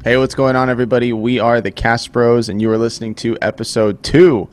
Hey, what's going on, everybody? We are the Cast Bros, and you are listening to episode 2.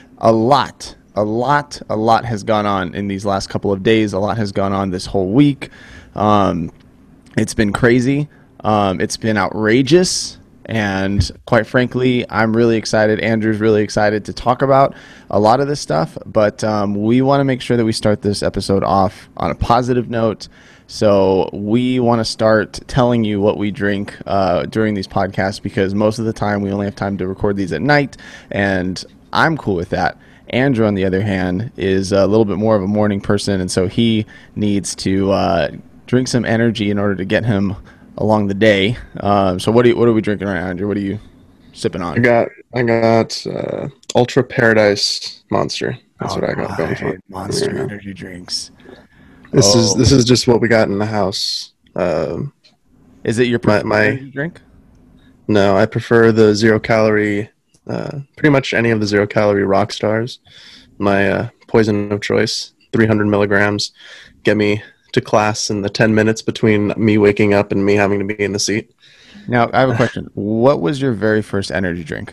A lot has gone on in these last couple of days. A lot has gone on this whole week. It's been crazy. It's been outrageous. And quite frankly, I'm really excited. Andrew's really excited to talk about a lot of this stuff. But we want to make sure that we start this episode off on a positive note. So we want to start telling you what we drink during these podcasts, because most of the time we only have time to record these at night, and I'm cool with that. Andrew, on the other hand, is a little bit more of a morning person, and so he needs to drink some energy in order to get him along the day. So what are we drinking right now, Andrew? What are you sipping on? I got Ultra Paradise Monster. That's what I got going for. Monster energy drinks. This is just what we got in the house. Is it your preferred energy drink? No, I prefer the 0 calorie. Pretty much any of the 0 calorie rock stars. My poison of choice, 300 milligrams, get me to class in the 10 minutes between me waking up and me having to be in the seat. Now, I have a question. What was your very first energy drink?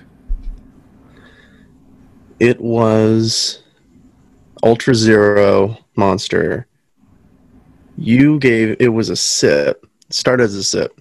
It was Ultra Zero Monster. It was a sip. It started as a sip.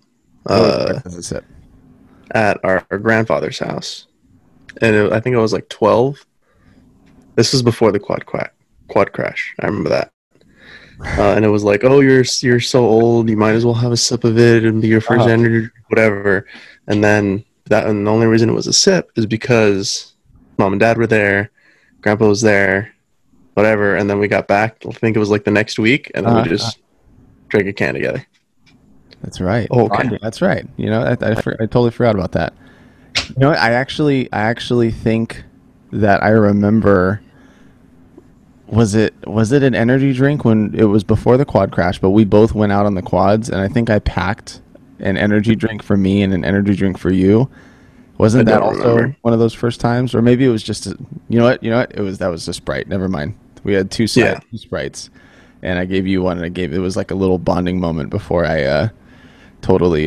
At our grandfather's house. And I think I was like 12. This was before the quad crash. I remember that. And it was like, oh, you're so old, you might as well have a sip of it and be your first energy, whatever. And then the only reason it was a sip is because mom and dad were there, grandpa was there, whatever. And then we got back. I think it was like the next week, and then we just drank a can together. That's right. Oh, okay. That's right. You know, I totally forgot about that. You know what? I actually think that I remember. Was it an energy drink when it was before the quad crash? But we both went out on the quads, and I think I packed an energy drink for me and an energy drink for you. Wasn't that also one of those first times, or maybe it was just you know what? That was a Sprite. Never mind. We had two Sprites, and I gave you one, and it was like a little bonding moment before I totally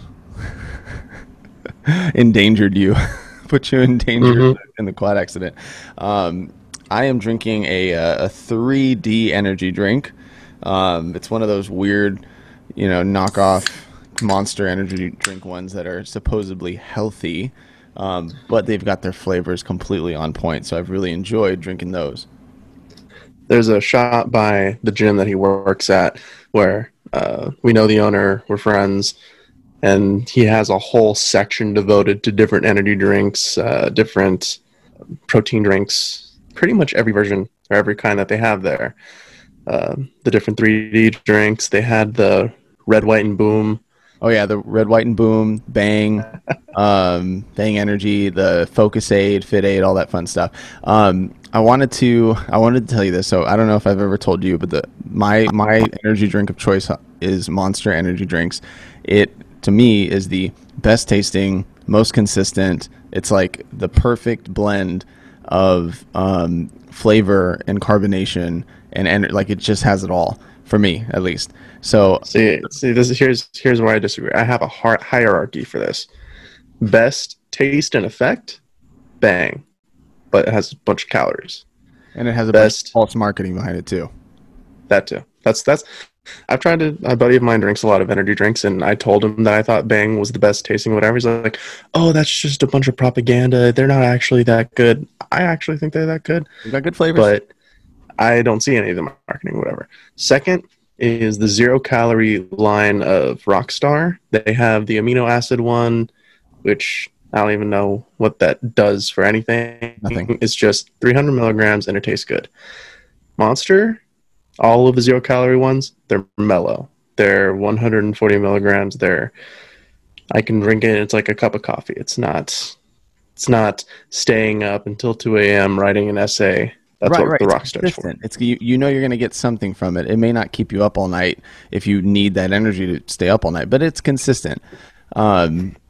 endangered you, put you in danger in the quad accident. I am drinking a 3D energy drink. It's one of those weird, knockoff Monster energy drink ones that are supposedly healthy, but they've got their flavors completely on point. So I've really enjoyed drinking those. There's a shop by the gym that he works at where we know the owner, we're friends, and he has a whole section devoted to different energy drinks, different protein drinks, pretty much every version or every kind that they have there. The different 3D drinks. They had the Red, White, and Boom. Oh yeah, the Red, White, and Boom, Bang, Bang Energy, the Focus Aid, Fit Aid, all that fun stuff. I wanted to tell you this. So I don't know if I've ever told you, but my energy drink of choice is Monster energy drinks. It, to me, is the best tasting, most consistent. It's like the perfect blend of flavor and carbonation, and like it just has it all for me, at least. So see here's where I disagree. I have a hierarchy for this. Best taste and effect, Bang, but it has a bunch of calories, and it has a bunch of false marketing behind it too. That too. That's I've tried to. A buddy of mine drinks a lot of energy drinks, and I told him that I thought Bang was the best tasting, whatever. He's like, "Oh, that's just a bunch of propaganda. They're not actually that good." I actually think they're that good. They got good flavors, but I don't see any of the marketing, whatever. Second is the 0 calorie line of Rockstar. They have the amino acid one, which I don't even know what that does for anything. Nothing. It's just 300 milligrams, and it tastes good. Monster. All of the 0 calorie ones, they're mellow. They're 140 milligrams. I can drink it. It's like a cup of coffee. It's not staying up until 2 a.m. writing an essay. That's what the Rockstar's for. It's you're going to get something from it. It may not keep you up all night if you need that energy to stay up all night, but it's consistent. I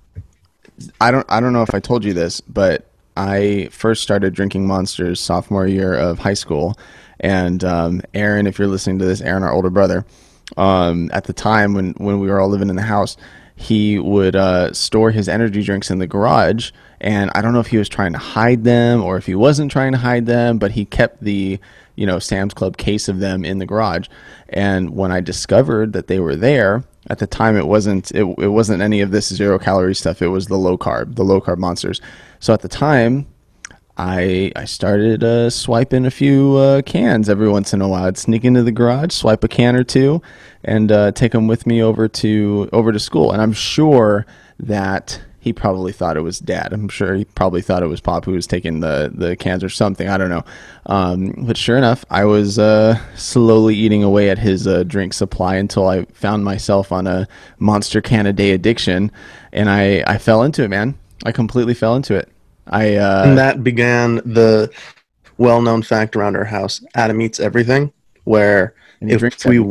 don't know if I told you this, but I first started drinking Monsters sophomore year of high school. And Aaron, if you're listening to this, Aaron, our older brother, at the time when we were all living in the house, he would store his energy drinks in the garage. And I don't know if he was trying to hide them or if he wasn't trying to hide them, but he kept the, Sam's Club case of them in the garage. And when I discovered that they were there, at the time it wasn't any of this 0 calorie stuff. It was the low carb Monsters. So at the time, I started swiping a few cans every once in a while. I'd sneak into the garage, swipe a can or two, and take them with me over to school. And I'm sure that he probably thought it was Dad. I'm sure he probably thought it was Pop who was taking the cans or something. I don't know. But sure enough, I was slowly eating away at his drink supply until I found myself on a Monster can a day addiction, and I fell into it, man. I completely fell into it. And that began the well-known fact around our house: Adam eats everything. Where if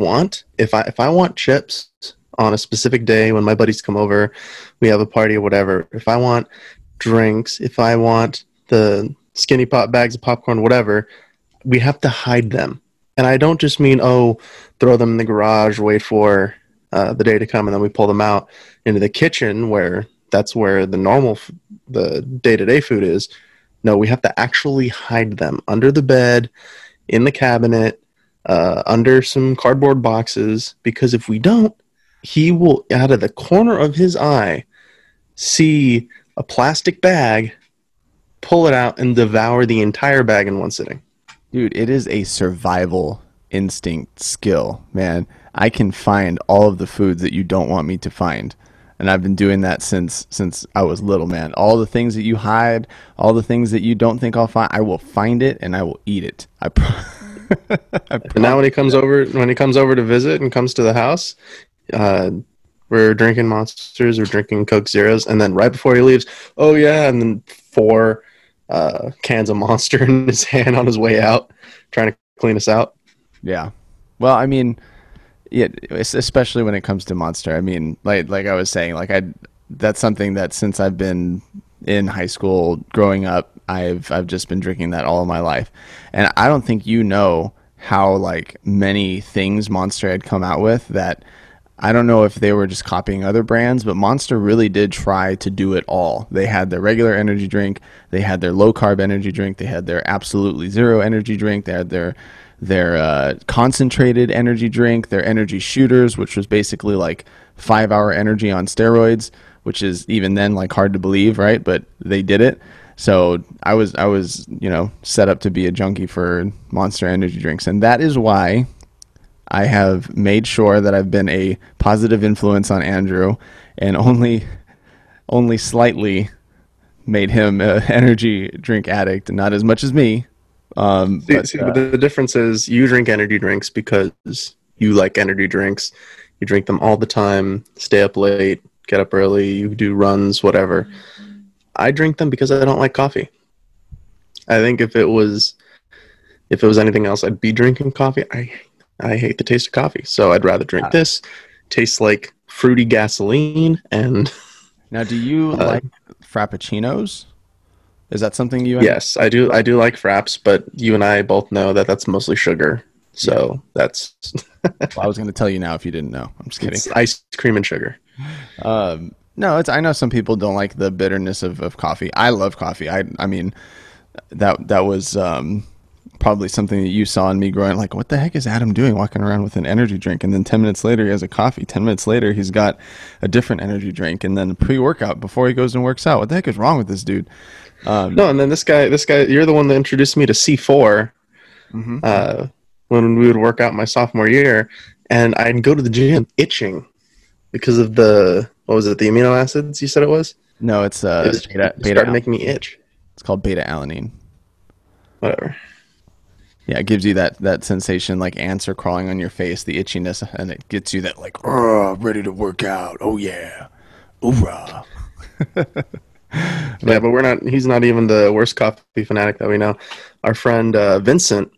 I want chips on a specific day when my buddies come over, we have a party or whatever. If I want drinks, if I want the Skinny Pop bags of popcorn, whatever, we have to hide them. And I don't just mean, throw them in the garage, wait for the day to come, and then we pull them out into the kitchen where that's where the day-to-day food is. No, we have to actually hide them under the bed, in the cabinet, under some cardboard boxes, because if we don't, he will, out of the corner of his eye, see a plastic bag, pull it out, and devour the entire bag in one sitting. Dude, it is a survival instinct skill, man. I can find all of the foods that you don't want me to find. And I've been doing that since I was little, man. All the things that you hide, all the things that you don't think I'll find, I will find it and I will eat it. And now when he comes over to visit and comes to the house, we're drinking Monsters, we're drinking Coke Zeros, and then right before he leaves, oh yeah, and then 4 cans of Monster in his hand on his way out, trying to clean us out. Yeah. Well, I mean, yeah, especially when it comes to Monster. I mean, like I was saying, that's something that since I've been in high school, growing up, I've just been drinking that all of my life. And I don't think you know how many things Monster had come out with that I don't know if they were just copying other brands, but Monster really did try to do it all. They had their regular energy drink, they had their low carb energy drink, they had their absolutely zero energy drink, they had their concentrated energy drink, their energy shooters, which was basically 5-hour energy on steroids, which is even then hard to believe, right? But they did it. So I was set up to be a junkie for Monster energy drinks, and that is why I have made sure that I've been a positive influence on Andrew, and only slightly made him an energy drink addict, not as much as me. But the difference is you drink energy drinks because you like energy drinks. You drink them all the time, stay up late, get up early, you do runs, whatever. I drink them because I don't like coffee. I think if it was anything else, I'd be drinking coffee. I hate the taste of coffee, so I'd rather drink this. Tastes like fruity gasoline. And now, do you like Frappuccinos? Is that something you? Yes, I do. I do like fraps, but you and I both know that that's mostly sugar. So that's. Well, I was going to tell you now if you didn't know. I'm just kidding. It's ice cream and sugar. No, I know some people don't like the bitterness of coffee. I love coffee. I mean, that was probably something that you saw in me growing. What the heck is Adam doing walking around with an energy drink? And then 10 minutes later, he has a coffee. 10 minutes later, he's got a different energy drink. And then a pre-workout before he goes and works out. What the heck is wrong with this dude? No, and then this guy, you're the one that introduced me to C4 when we would work out my sophomore year. And I'd go to the gym itching because of the amino acids you said it was? No, it's beta started making me itch. It's called beta-alanine. Whatever. Yeah, it gives you that sensation like ants are crawling on your face, the itchiness, and it gets you that ready to work out. Oh yeah. Hoorah. Yeah, but he's not even the worst coffee fanatic that we know. Our friend Vincent,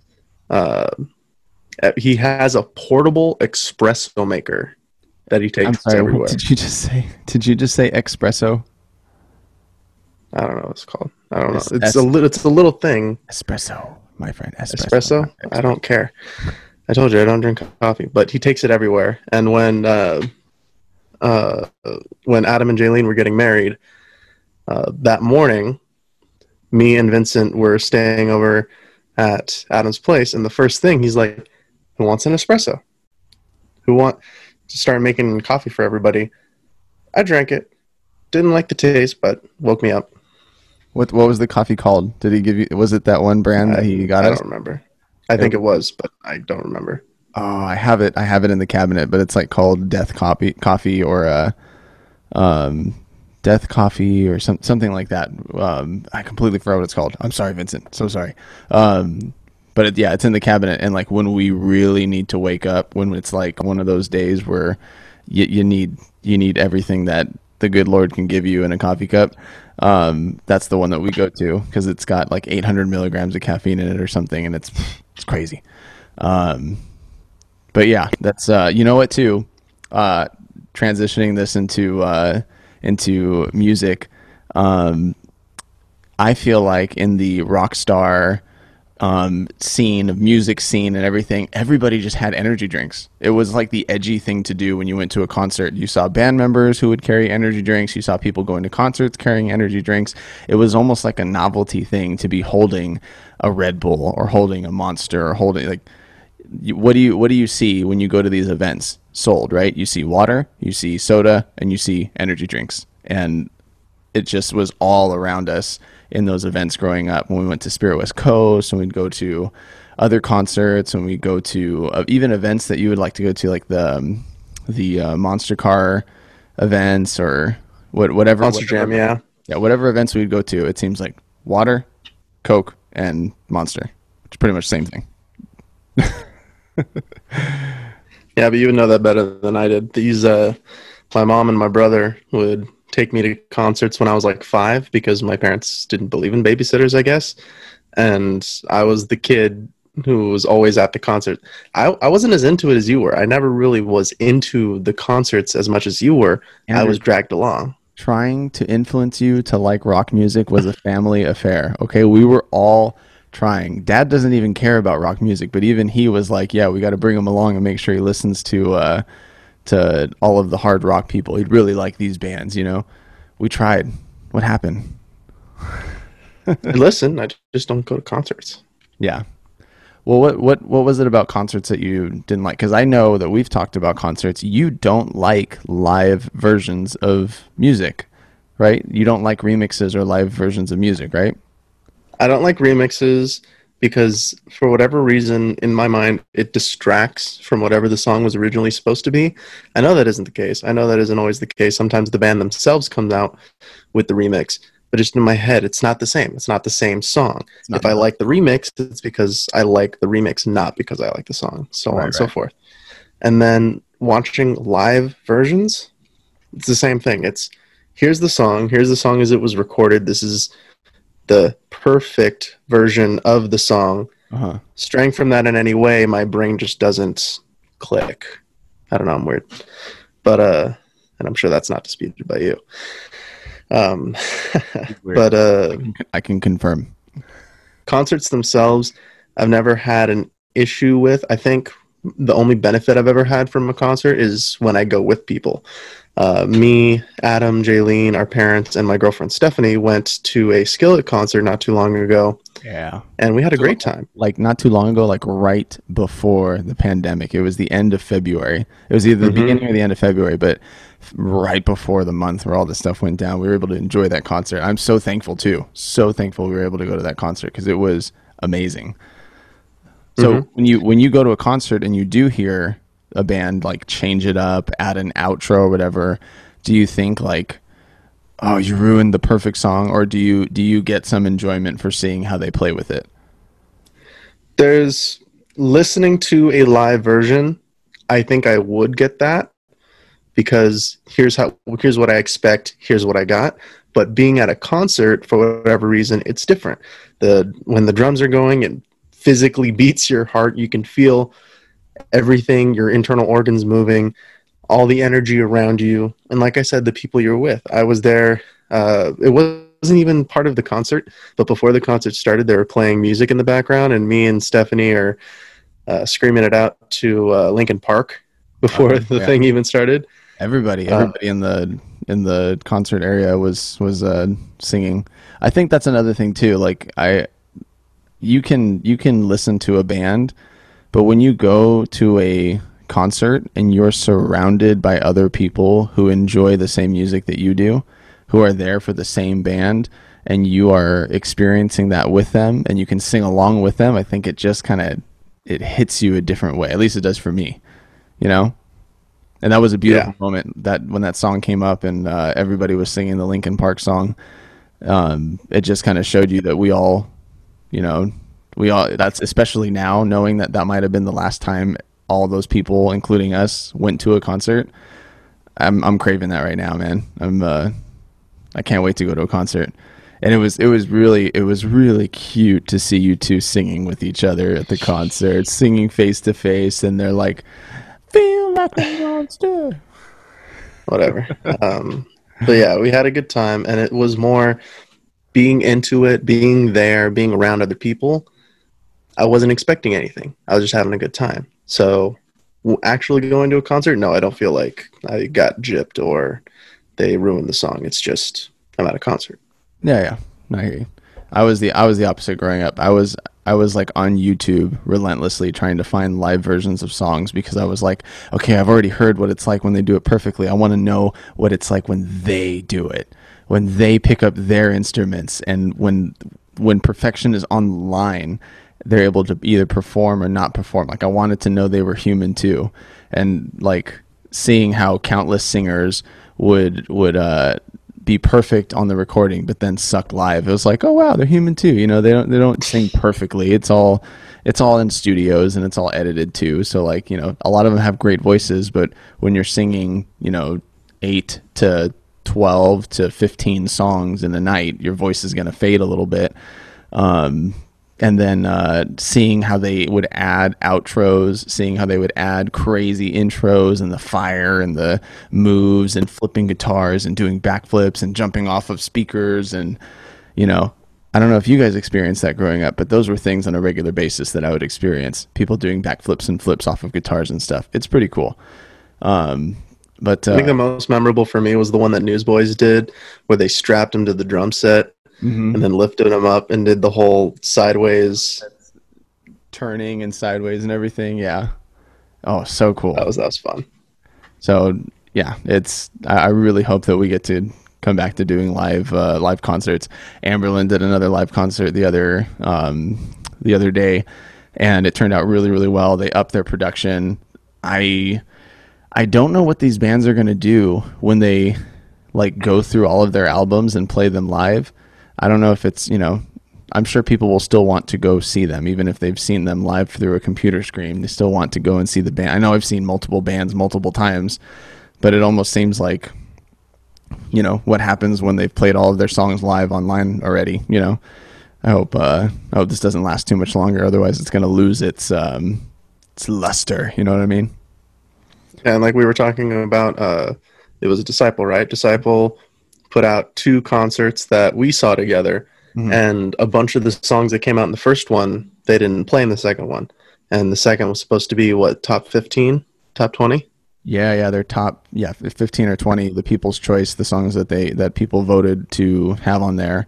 he has a portable espresso maker that he takes everywhere. What did you just say espresso? I don't know what it's called. I don't know. It's a little thing. Espresso, my friend. Espresso? I don't care. I told you I don't drink coffee, but he takes it everywhere. And when uh, when Adam and Jaylene were getting married, that morning, me and Vincent were staying over at Adam's place, and the first thing he's like, "Who wants an espresso? Who want to start making coffee for everybody?" I drank it, didn't like the taste, but woke me up. What was the coffee called? Did he give you? Was it that one brand that he got I us? don't remember. I think it was, but I don't remember. Oh, I have it. I have it in the cabinet, but it's like called Death Coffee or Death Coffee or something like that. I completely forgot what it's called. I'm sorry, Vincent. So sorry. But it's in the cabinet. And like when we really need to wake up, when it's like one of those days where you need everything that the good Lord can give you in a coffee cup. That's the one that we go to because it's got like 800 milligrams of caffeine in it or something, and it's crazy. But yeah, that's you know what too. Transitioning this into music, I feel like in the rock star music scene and everything, everybody just had energy drinks. It was like the edgy thing to do when you went to a concert. You saw band members who would carry energy drinks. You saw people going to concerts carrying energy drinks. It was almost like a novelty thing to be holding a Red Bull or holding a Monster or holding like. What do you see when you go to these events sold, right? You see water, you see soda, and you see energy drinks. And it just was all around us in those events growing up. When we went to Spirit West Coast, when we'd go to other concerts, when we go to even events that you would like to go to, like the Monster Car events or whatever. Monster Jam, yeah. Yeah, whatever events we'd go to, it seems like water, Coke, and Monster, which is pretty much the same thing. Yeah, but you would know that better than I did. My mom and my brother would take me to concerts when I was like 5 because my parents didn't believe in babysitters, I guess. And I was the kid who was always at the concert. I wasn't as into it as you were. I never really was into the concerts as much as you were. I was dragged along. Trying to influence you to like rock music was a family affair. Okay, we were all trying. Dad doesn't even care about rock music, but even he was like, yeah, we got to bring him along and make sure he listens to all of the hard rock people. He'd really like these bands, you know. We tried. What happened? Listen, I just don't go to concerts. Yeah. Well, what was it about concerts that you didn't like? Because I know that we've talked about concerts. You don't like live versions of music, right? You don't like remixes or live versions of music, right? I don't like remixes because for whatever reason, in my mind, it distracts from whatever the song was originally supposed to be. I know that isn't the case. I know that isn't always the case. Sometimes the band themselves comes out with the remix, but just in my head, it's not the same. It's not the same song. If I like the remix, it's because I like the remix, not because I like the song, so on and so forth. And then watching live versions, it's the same thing. It's here's the song as it was recorded. This is the perfect version of the song. Straying from that in any way, my brain just doesn't click. I don't know, I'm weird. But and I'm sure that's not disputed by you. But I can confirm. Concerts themselves, I've never had an issue with. I think the only benefit I've ever had from a concert is when I go with people. Me, Adam, Jaylene, our parents, and my girlfriend Stephanie went to a Skillet concert not too long ago. Yeah. And we had a great time. Like not too long ago, like right before the pandemic. It was the end of February. It was either the beginning or the end of February, but right before the month where all this stuff went down, we were able to enjoy that concert. I'm so thankful too. So thankful we were able to go to that concert because it was amazing. So when you go to a concert and you do hear a band like change it up, add an outro or whatever, do you think like, oh, you ruined the perfect song, or do you get some enjoyment for seeing how they play with it? There's listening to a live version, I think I would get that because here's what I expect, here's what I got. But being at a concert, for whatever reason, it's different. When the drums are going, it physically beats your heart. You can feel everything, your internal organs moving, all the energy around you. And like I said, the people you're with. I was there. It wasn't even part of the concert, but before the concert started, they were playing music in the background, and me and Stephanie are screaming it out to Linkin Park before the thing even started. Everybody in the concert area was singing. I think that's another thing too. Like you can listen to a band, but when you go to a concert and you're surrounded by other people who enjoy the same music that you do, who are there for the same band, and you are experiencing that with them and you can sing along with them, I think it just kind of it hits you a different way. At least it does for me, you know? And that was a beautiful moment that when that song came up and everybody was singing the Linkin Park song. It just kind of showed you that we all, that's especially now knowing that that might have been the last time all those people, including us, went to a concert. I'm craving that right now, man. I can't wait to go to a concert. And it was really cute to see you two singing with each other at the concert, singing face to face, and they're like, "Feel like a monster." Whatever. But yeah, we had a good time, and it was more being into it, being there, being around other people. I wasn't expecting anything. I was just having a good time. So actually going to a concert, no, I don't feel like I got gypped or they ruined the song. It's just I'm at a concert. Yeah. I hear you. I was the opposite growing up. I was like on YouTube relentlessly trying to find live versions of songs because I was like, okay, I've already heard what it's like when they do it perfectly. I want to know what it's like when they do it, when they pick up their instruments, and when perfection is on they're able to either perform or not perform. Like I wanted to know they were human too, and like seeing how countless singers would be perfect on the recording but then suck live. It was like, oh wow, they're human too. They don't sing perfectly. It's all in studios and it's all edited too. So like, a lot of them have great voices, but when you're singing, 8 to 12 to 15 songs in the night, your voice is going to fade a little bit. And then seeing how they would add outros, seeing how they would add crazy intros and the fire and the moves and flipping guitars and doing backflips and jumping off of speakers. And, I don't know if you guys experienced that growing up, but those were things on a regular basis that I would experience. People doing backflips and flips off of guitars and stuff. It's pretty cool. But I think the most memorable for me was the one that Newsboys did where they strapped him to the drum set. Mm-hmm. And then lifted him up and did the whole sideways turning and sideways and everything. Yeah. Oh, so cool. That was fun. So yeah, I really hope that we get to come back to doing live concerts. Amberlin did another live concert the other day, and it turned out really, really well. They upped their production. I don't know what these bands are going to do when they like go through all of their albums and play them live. I don't know if it's, I'm sure people will still want to go see them, even if they've seen them live through a computer screen. They still want to go and see the band. I know I've seen multiple bands multiple times, but it almost seems like, what happens when they've played all of their songs live online already. I hope this doesn't last too much longer. Otherwise, it's going to lose its luster. You know what I mean? And like we were talking about, it was a Disciple, right? Disciple put out 2 concerts that we saw together, mm-hmm. and a bunch of the songs that came out in the first one, they didn't play in the second one. And the second was supposed to be, top 15, top 20? Yeah, they're top, 15 or 20, the People's Choice, the songs that people voted to have on there.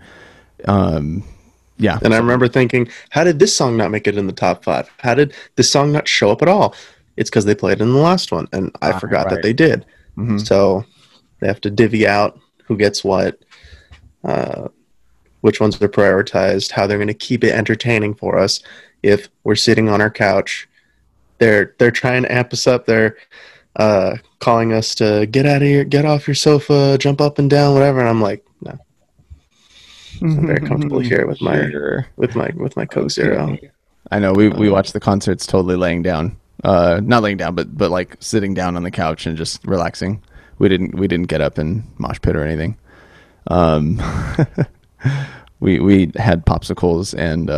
Yeah. And I remember thinking, how did this song not make it in the top 5? How did this song not show up at all? It's because they played in the last one, and I forgot that they did. Mm-hmm. So they have to divvy out who gets what, which ones are prioritized, how they're going to keep it entertaining for us. If we're sitting on our couch, they're trying to amp us up. They're calling us to get out of here, get off your sofa, jump up and down, whatever. And I'm like, no, I'm very comfortable here with my Coke Zero. I know we watched the concerts totally laying down, not laying down, but like sitting down on the couch and just relaxing. We didn't get up and mosh pit or anything. We had popsicles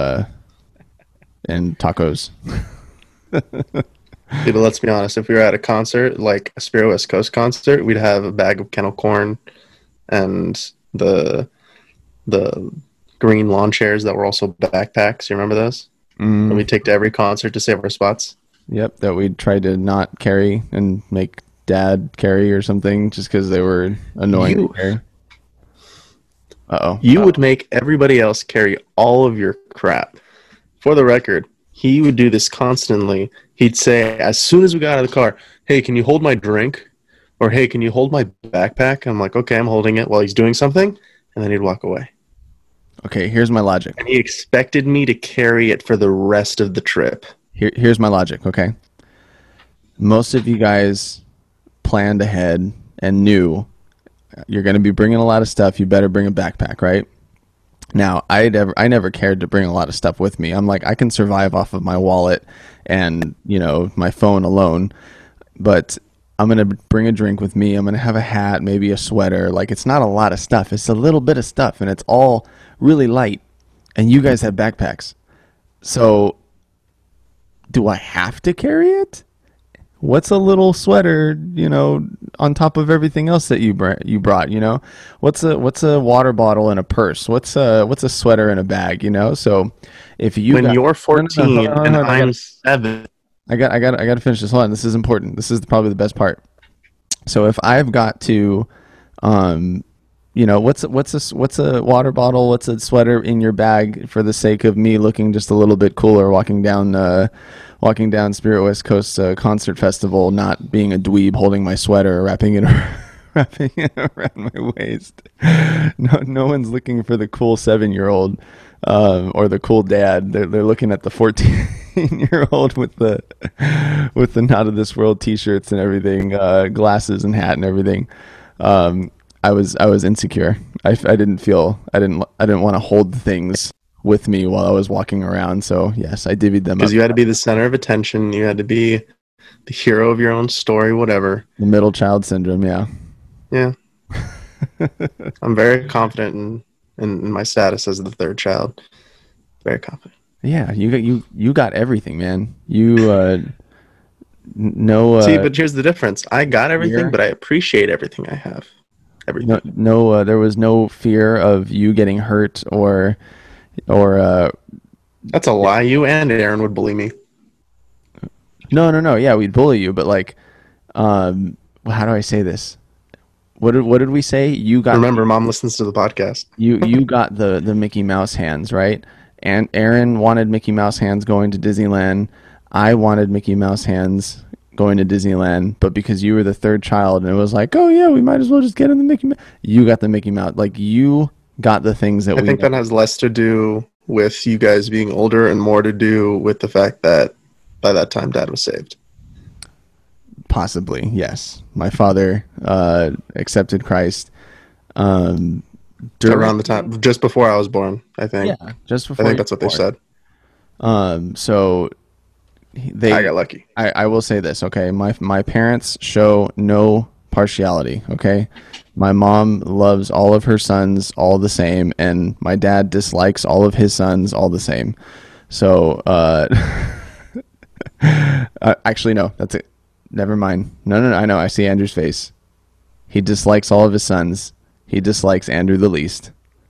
and tacos. Yeah, but let's be honest. If we were at a concert, like a Spirit West Coast concert, we'd have a bag of kennel corn and the green lawn chairs that were also backpacks. You remember those? And we'd take to every concert to save our spots. Yep, that we'd try to not carry and make dad carry or something just because they were annoying to carry? Uh-oh. You would make everybody else carry all of your crap. For the record, he would do this constantly. He'd say, as soon as we got out of the car, hey, can you hold my drink? Or, hey, can you hold my backpack? I'm like, okay, I'm holding it while he's doing something. And then he'd walk away. Okay, here's my logic. And he expected me to carry it for the rest of the trip. Here's my logic, okay? Most of you guys planned ahead and knew you're going to be bringing a lot of stuff. You better bring a backpack, right? Now, I never cared to bring a lot of stuff with me. I'm like, I can survive off of my wallet and, my phone alone. But I'm going to bring a drink with me. I'm going to have a hat, maybe a sweater. Like, it's not a lot of stuff. It's a little bit of stuff, and it's all really light. And you guys have backpacks. So, do I have to carry it? What's a little sweater, on top of everything else that you brought, What's a water bottle in a purse? What's a sweater in a bag, So if you you're 14 and I'm 7, I got to finish this. Hold on, this is important. This is probably the best part. So if I've got to, what's a water bottle? What's a sweater in your bag for the sake of me looking just a little bit cooler walking down Spirit West Coast concert festival, not being a dweeb holding my sweater, wrapping it around my waist. No one's looking for the cool 7-year-old or the cool dad. They're looking at the 14-year-old with the not of this world T-shirts and everything, glasses and hat and everything. I was insecure. I didn't want to hold things with me while I was walking around. So yes, I divvied them up. Because you had to be the center of attention. You had to be the hero of your own story, whatever. The middle child syndrome, yeah. Yeah. I'm very confident in my status as the third child. Very confident. Yeah, you got everything, man. You See, but here's the difference. I got everything, but I appreciate everything I have. Everything. There was no fear of you getting hurt or That's a lie. You and Aaron would bully me. No. Yeah, we'd bully you, but like, how do I say this? What did we say? You got. Remember, Mom listens to the podcast. You got the Mickey Mouse hands, right? And Aaron wanted Mickey Mouse hands going to Disneyland. I wanted Mickey Mouse hands going to Disneyland, but because you were the third child, and it was like, oh yeah, we might as well just get in the Mickey Mouse. You got the Mickey Mouse. Like, you got the things that I think that has less to do with you guys being older and more to do with the fact that by that time Dad was saved. Possibly, yes. My father accepted Christ around the time, just before I was born, I think. Yeah, just before. I think that's what they said. So I got lucky. I will say this, okay? My parents show no partiality, okay? My mom loves all of her sons all the same, and my dad dislikes all of his sons all the same. So, actually, no, that's it. Never mind. No, I know. I see Andrew's face. He dislikes all of his sons. He dislikes Andrew the least.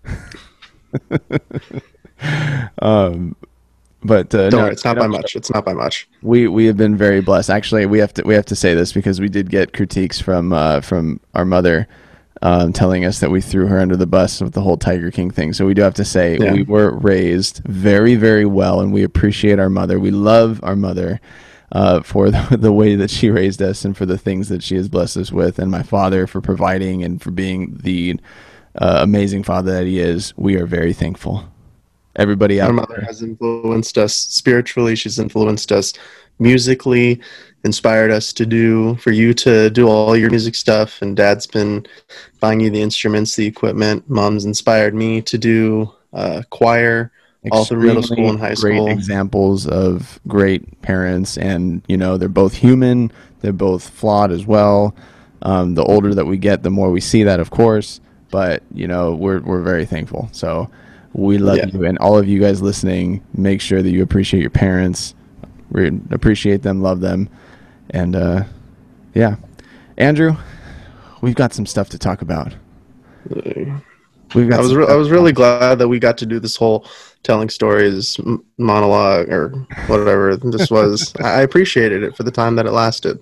But don't worry, it's not by much. It's not by much. We have been very blessed. Actually, we have to say this because we did get critiques from our mother, telling us that we threw her under the bus with the whole Tiger King thing. So we do have to say we were raised very, very well, and we appreciate our mother. We love our mother for the way that she raised us and for the things that she has blessed us with, and my father for providing and for being the amazing father that he is. We are very thankful. Everybody out there. Our mother has influenced us spiritually. She's influenced us musically, inspired us for you to do all your music stuff. And Dad's been buying you the instruments, the equipment. Mom's inspired me to do choir all through middle school and high school. Great examples of great parents. And, they're both human. They're both flawed as well. The older that we get, the more we see that, of course. But, we're very thankful. So we love you, and all of you guys listening, make sure that you appreciate your parents, appreciate them, love them, and Andrew, we've got some stuff to talk about. I was really glad that we got to do this whole telling stories monologue or whatever this was. I appreciated it for the time that it lasted.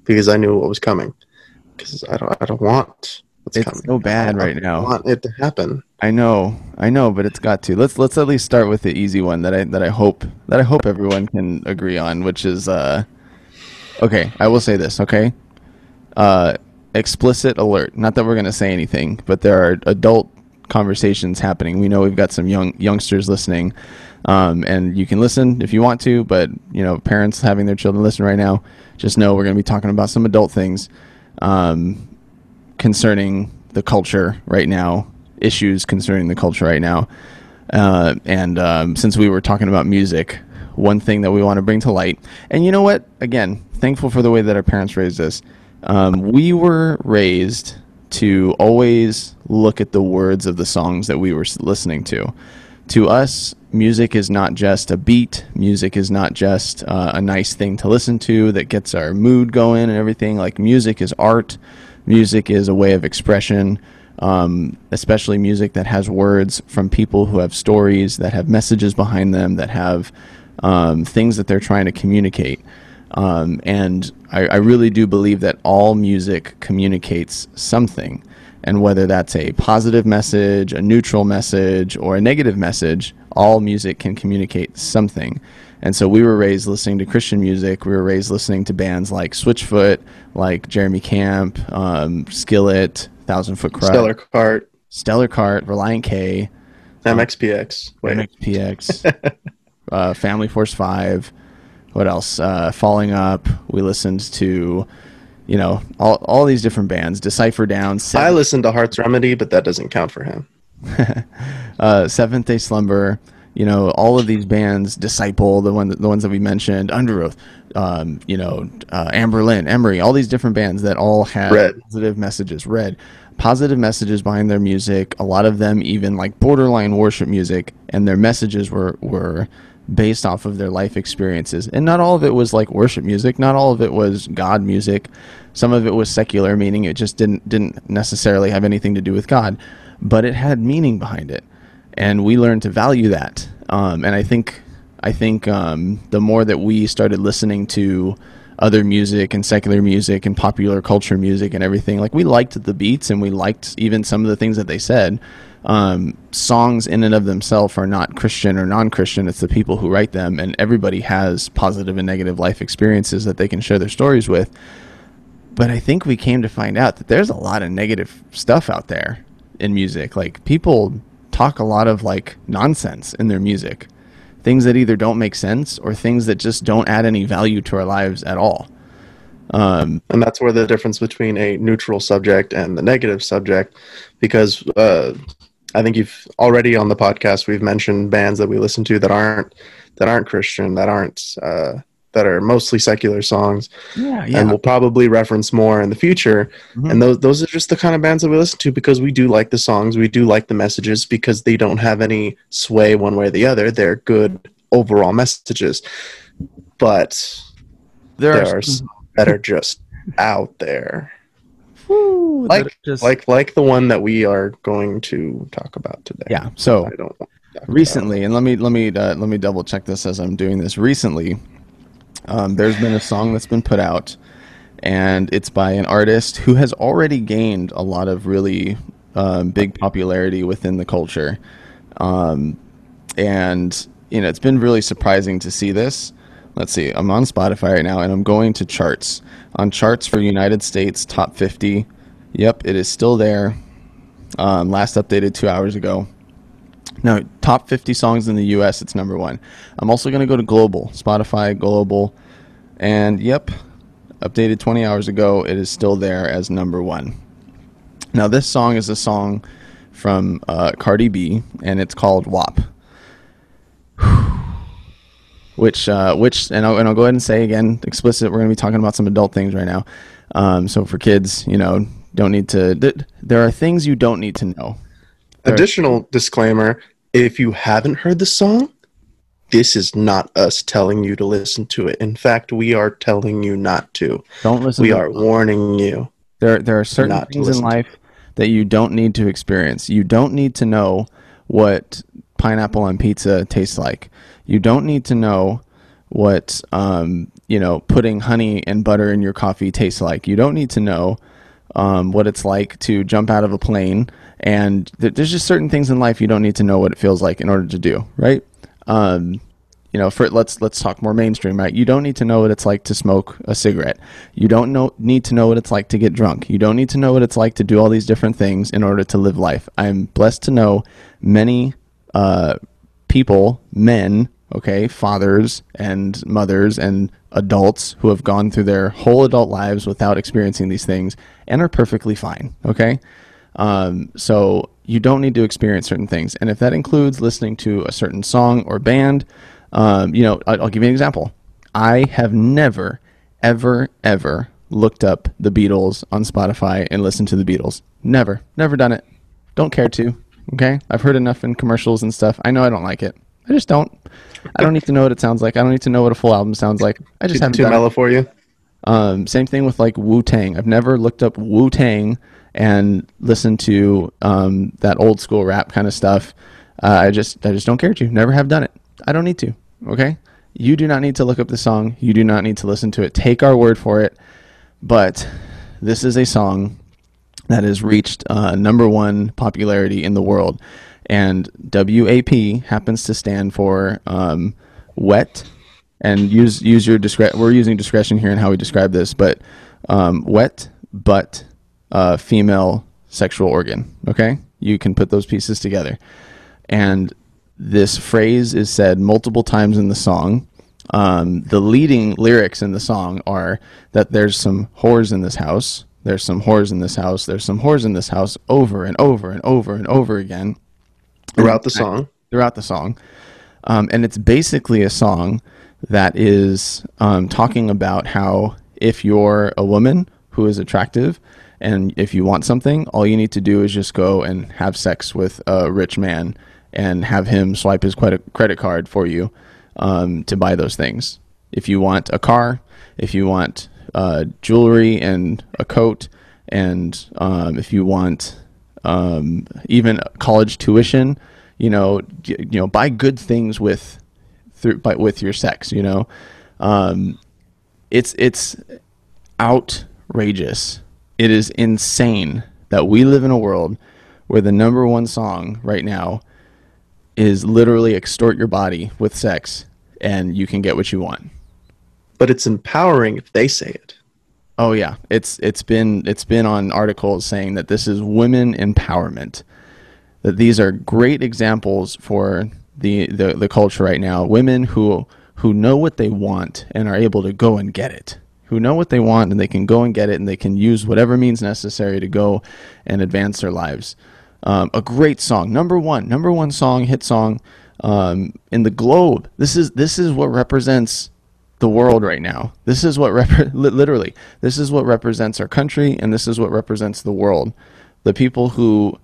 because I knew what was coming. Because I don't want what's It's coming. so bad right I now. want it to happen. I know, but it's got to. Let's at least start with the easy one that I hope everyone can agree on, which is okay. I will say this, okay? Explicit alert. Not that we're going to say anything, but there are adult conversations happening. We know we've got some youngsters listening, and you can listen if you want to. But parents having their children listen right now, just know we're going to be talking about some adult things concerning the culture right now, issues concerning the culture right now. And since we were talking about music, one thing that we want to bring to light, and you know what? Again, thankful for the way that our parents raised us. We were raised to always look at the words of the songs that we were listening to. To us, music is not just a beat. Music is not just a nice thing to listen to that gets our mood going and everything. Like, music is art. Music is a way of expression, especially music that has words from people who have stories, that have messages behind them, that have things that they're trying to communicate. And I really do believe that all music communicates something. And whether that's a positive message, a neutral message, or a negative message, all music can communicate something. And so we were raised listening to Christian music. We were raised listening to bands like Switchfoot, like Jeremy Camp, Skillet, Thousand Foot Krutch, Stellar Cart, Reliant K, MXPX, Family Force 5. What else? Falling Up. We listened to, all these different bands. Decipher Down. I listened to Heart's Remedy, but that doesn't count for him. Seventh Day Slumber. All of these bands. Disciple, the ones that we mentioned. Underoath. Amberlin, Emery. All these different bands that all had positive messages. Positive messages behind their music. A lot of them even like borderline worship music, and their messages were based off of their life experiences. And not all of it was like worship music. Not all of it was God music. Some of it was secular, meaning it just didn't necessarily have anything to do with God, but it had meaning behind it. And we learned to value that. And I think the more that we started listening to other music and secular music and popular culture music and everything, like, we liked the beats and we liked even some of the things that they said. Songs in and of themselves are not Christian or non-Christian. It's the people who write them, and everybody has positive and negative life experiences that they can share their stories with. But I think we came to find out that there's a lot of negative stuff out there in music. Like, people talk a lot of like nonsense in their music, things that either don't make sense or things that just don't add any value to our lives at all. And that's where the difference between a neutral subject and the negative subject, because I think you've already on the podcast, we've mentioned bands that we listen to that aren't Christian, that are mostly secular songs. Yeah. And we'll probably reference more in the future. Mm-hmm. And those are just the kind of bands that we listen to because we do like the songs, we do like the messages, because they don't have any sway one way or the other. They're good overall messages. But there are some that are just out there. Woo, like the one that we are going to talk about today. Yeah. So recently, and let me double check this as I'm doing this. Recently, there's been a song that's been put out, and it's by an artist who has already gained a lot of really big popularity within the culture, and it's been really surprising to see this. Let's see. I'm on Spotify right now, and I'm going to charts. On charts for United States Top 50. Yep, it is still there. Last updated 2 hours ago. Now, top 50 songs in the U.S., it's number one. I'm also going to go to global, Spotify global. And, yep, updated 20 hours ago, it is still there as number one. Now, this song is a song from Cardi B, and it's called WAP. Which and I'll go ahead and say again, explicit, we're going to be talking about some adult things right now. So for kids, don't need to, there are things you don't need to know. Additional disclaimer, if you haven't heard the song, this is not us telling you to listen to it. In fact, we are telling you not to. Don't listen. We are warning you. There are certain things in life that you don't need to experience. You don't need to know what pineapple on pizza tastes like. You don't need to know what putting honey and butter in your coffee tastes like. You don't need to know what it's like to jump out of a plane. And there's just certain things in life you don't need to know what it feels like in order to do, right? Let's talk more mainstream, right? You don't need to know what it's like to smoke a cigarette. You don't need to know what it's like to get drunk. You don't need to know what it's like to do all these different things in order to live life. I'm blessed to know many people, men, okay, fathers and mothers and adults who have gone through their whole adult lives without experiencing these things and are perfectly fine, okay? So you don't need to experience certain things. And if that includes listening to a certain song or band, I'll give you an example. I have never, ever, ever looked up the Beatles on Spotify and listened to the Beatles. Never done it. Don't care to. Okay. I've heard enough in commercials and stuff. I know I don't like it. I just don't. I don't need to know what it sounds like. I don't need to know what a full album sounds like. I just haven't too done mellow it. for you. Same thing with like Wu-Tang. I've never looked up Wu-Tang and listened to that old school rap kind of stuff. I just don't care to. Never have done it. I don't need to. Okay? You do not need to look up the song. You do not need to listen to it. Take our word for it. But this is a song that has reached number one popularity in the world. And WAP happens to stand for wet. And use your discretion. We're using discretion here in how we describe this. But wet butt female sexual organ. Okay? You can put those pieces together. And this phrase is said multiple times in the song. The leading lyrics in the song are that there's some whores in this house. There's some whores in this house. There's some whores in this house over and over and over and over again. Throughout the song. And it's basically a song that is talking about how if you're a woman who is attractive and if you want something, all you need to do is just go and have sex with a rich man and have him swipe his credit card for you to buy those things. If you want a car, if you want jewelry and a coat, and if you want even college tuition, buy good things with your sex. It's outrageous. It is insane that we live in a world where the number one song right now is literally extort your body with sex and you can get what you want. But it's empowering if they say it. Oh yeah. It's been on articles saying that this is women empowerment. That these are great examples for the culture right now. Women who know what they want and are able to go and get it. Who know what they want and they can go and get it and they can use whatever means necessary to go and advance their lives. A great song, number one song, hit song in the globe. This is what represents the world right now. This is what literally this is what represents our country, and this is what represents the world. The people who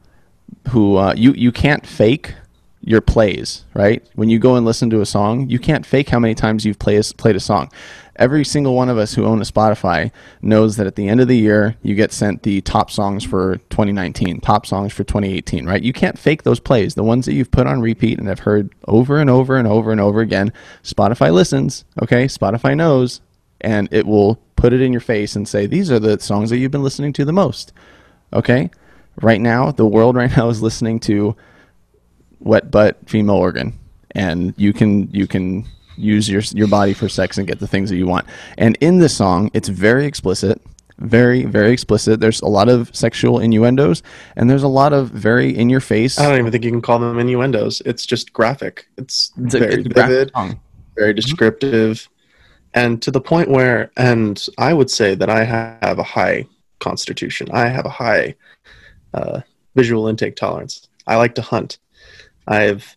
you can't fake your plays, right? When you go and listen to a song, you can't fake how many times you've played a song. Every single one of us who own a Spotify knows that at the end of the year, you get sent the top songs for 2019, top songs for 2018, right? You can't fake those plays. The ones that you've put on repeat and have heard over and over and over and over again, Spotify listens, okay? Spotify knows, and it will put it in your face and say, these are the songs that you've been listening to the most, okay? Right now, the world right now is listening to wet butt female organ, and you can use your body for sex and get the things that you want. And in this song, it's very explicit, very, very explicit. There's a lot of sexual innuendos, and there's a lot of very in your face. I don't even think you can call them innuendos. It's just graphic. It's very vivid, very descriptive, and to the point where, and I would say that I have a high constitution. I have a high visual intake tolerance. I like to hunt. I've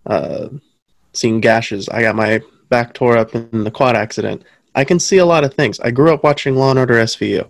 seen gashes. I got my back tore up in the quad accident. I can see a lot of things. I grew up watching Law and Order SVU.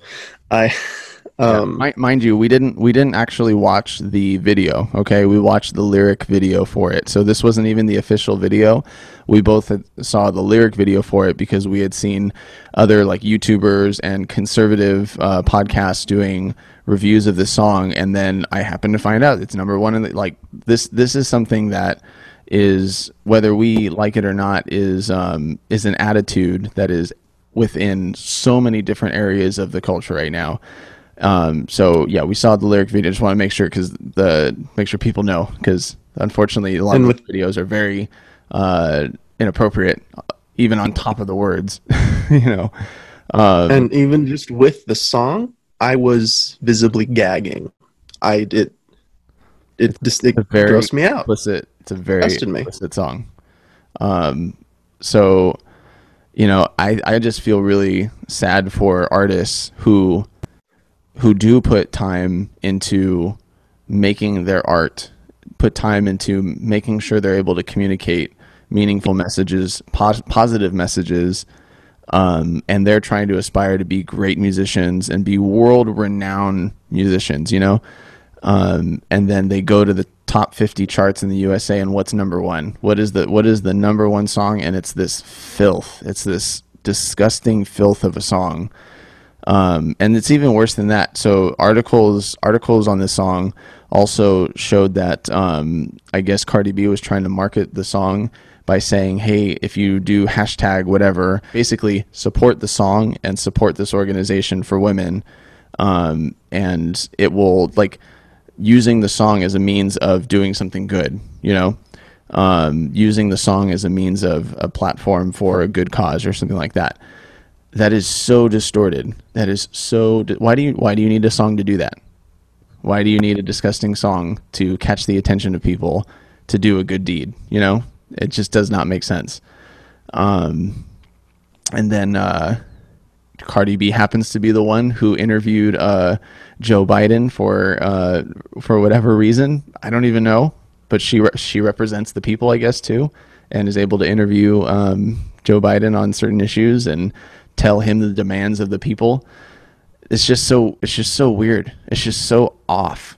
Mind you, we didn't actually watch the video. Okay, we watched the lyric video for it. So this wasn't even the official video. We both saw the lyric video for it because we had seen other like YouTubers and conservative podcasts doing reviews of this song, and then I happened to find out it's number one. And like this is something that is, whether we like it or not, is an attitude that is within so many different areas of the culture right now. So yeah, we saw the lyric video. Just want to make sure make sure people know, because unfortunately a lot And of with the videos are very inappropriate, even on top of the words. you know. and even just with the song, I was visibly gagging. It a very grossed me out. explicit. It's a very Disgusted me. explicit song. So I just feel really sad for artists who do put time into making their art, put time into making sure they're able to communicate meaningful messages, positive messages, and they're trying to aspire to be great musicians and be world-renowned musicians, and then they go to the top 50 charts in the USA, and what's number one? What is the number one song? And it's this filth. It's this disgusting filth of a song. And it's even worse than that. So articles on this song also showed that I guess Cardi B was trying to market the song by saying, hey, if you do hashtag whatever, basically support the song and support this organization for women, and it will, like, using the song as a means of doing something good, using the song as a means of a platform for a good cause or something like that. That is so distorted. That is so. Why do you need a song to do that? Why do you need a disgusting song to catch the attention of people to do a good deed? It just does not make sense. And then Cardi B happens to be the one who interviewed Joe Biden for whatever reason. I don't even know, but she represents the people, I guess, too, and is able to interview Joe Biden on certain issues and tell him the demands of the people. It's just so weird. It's just so off.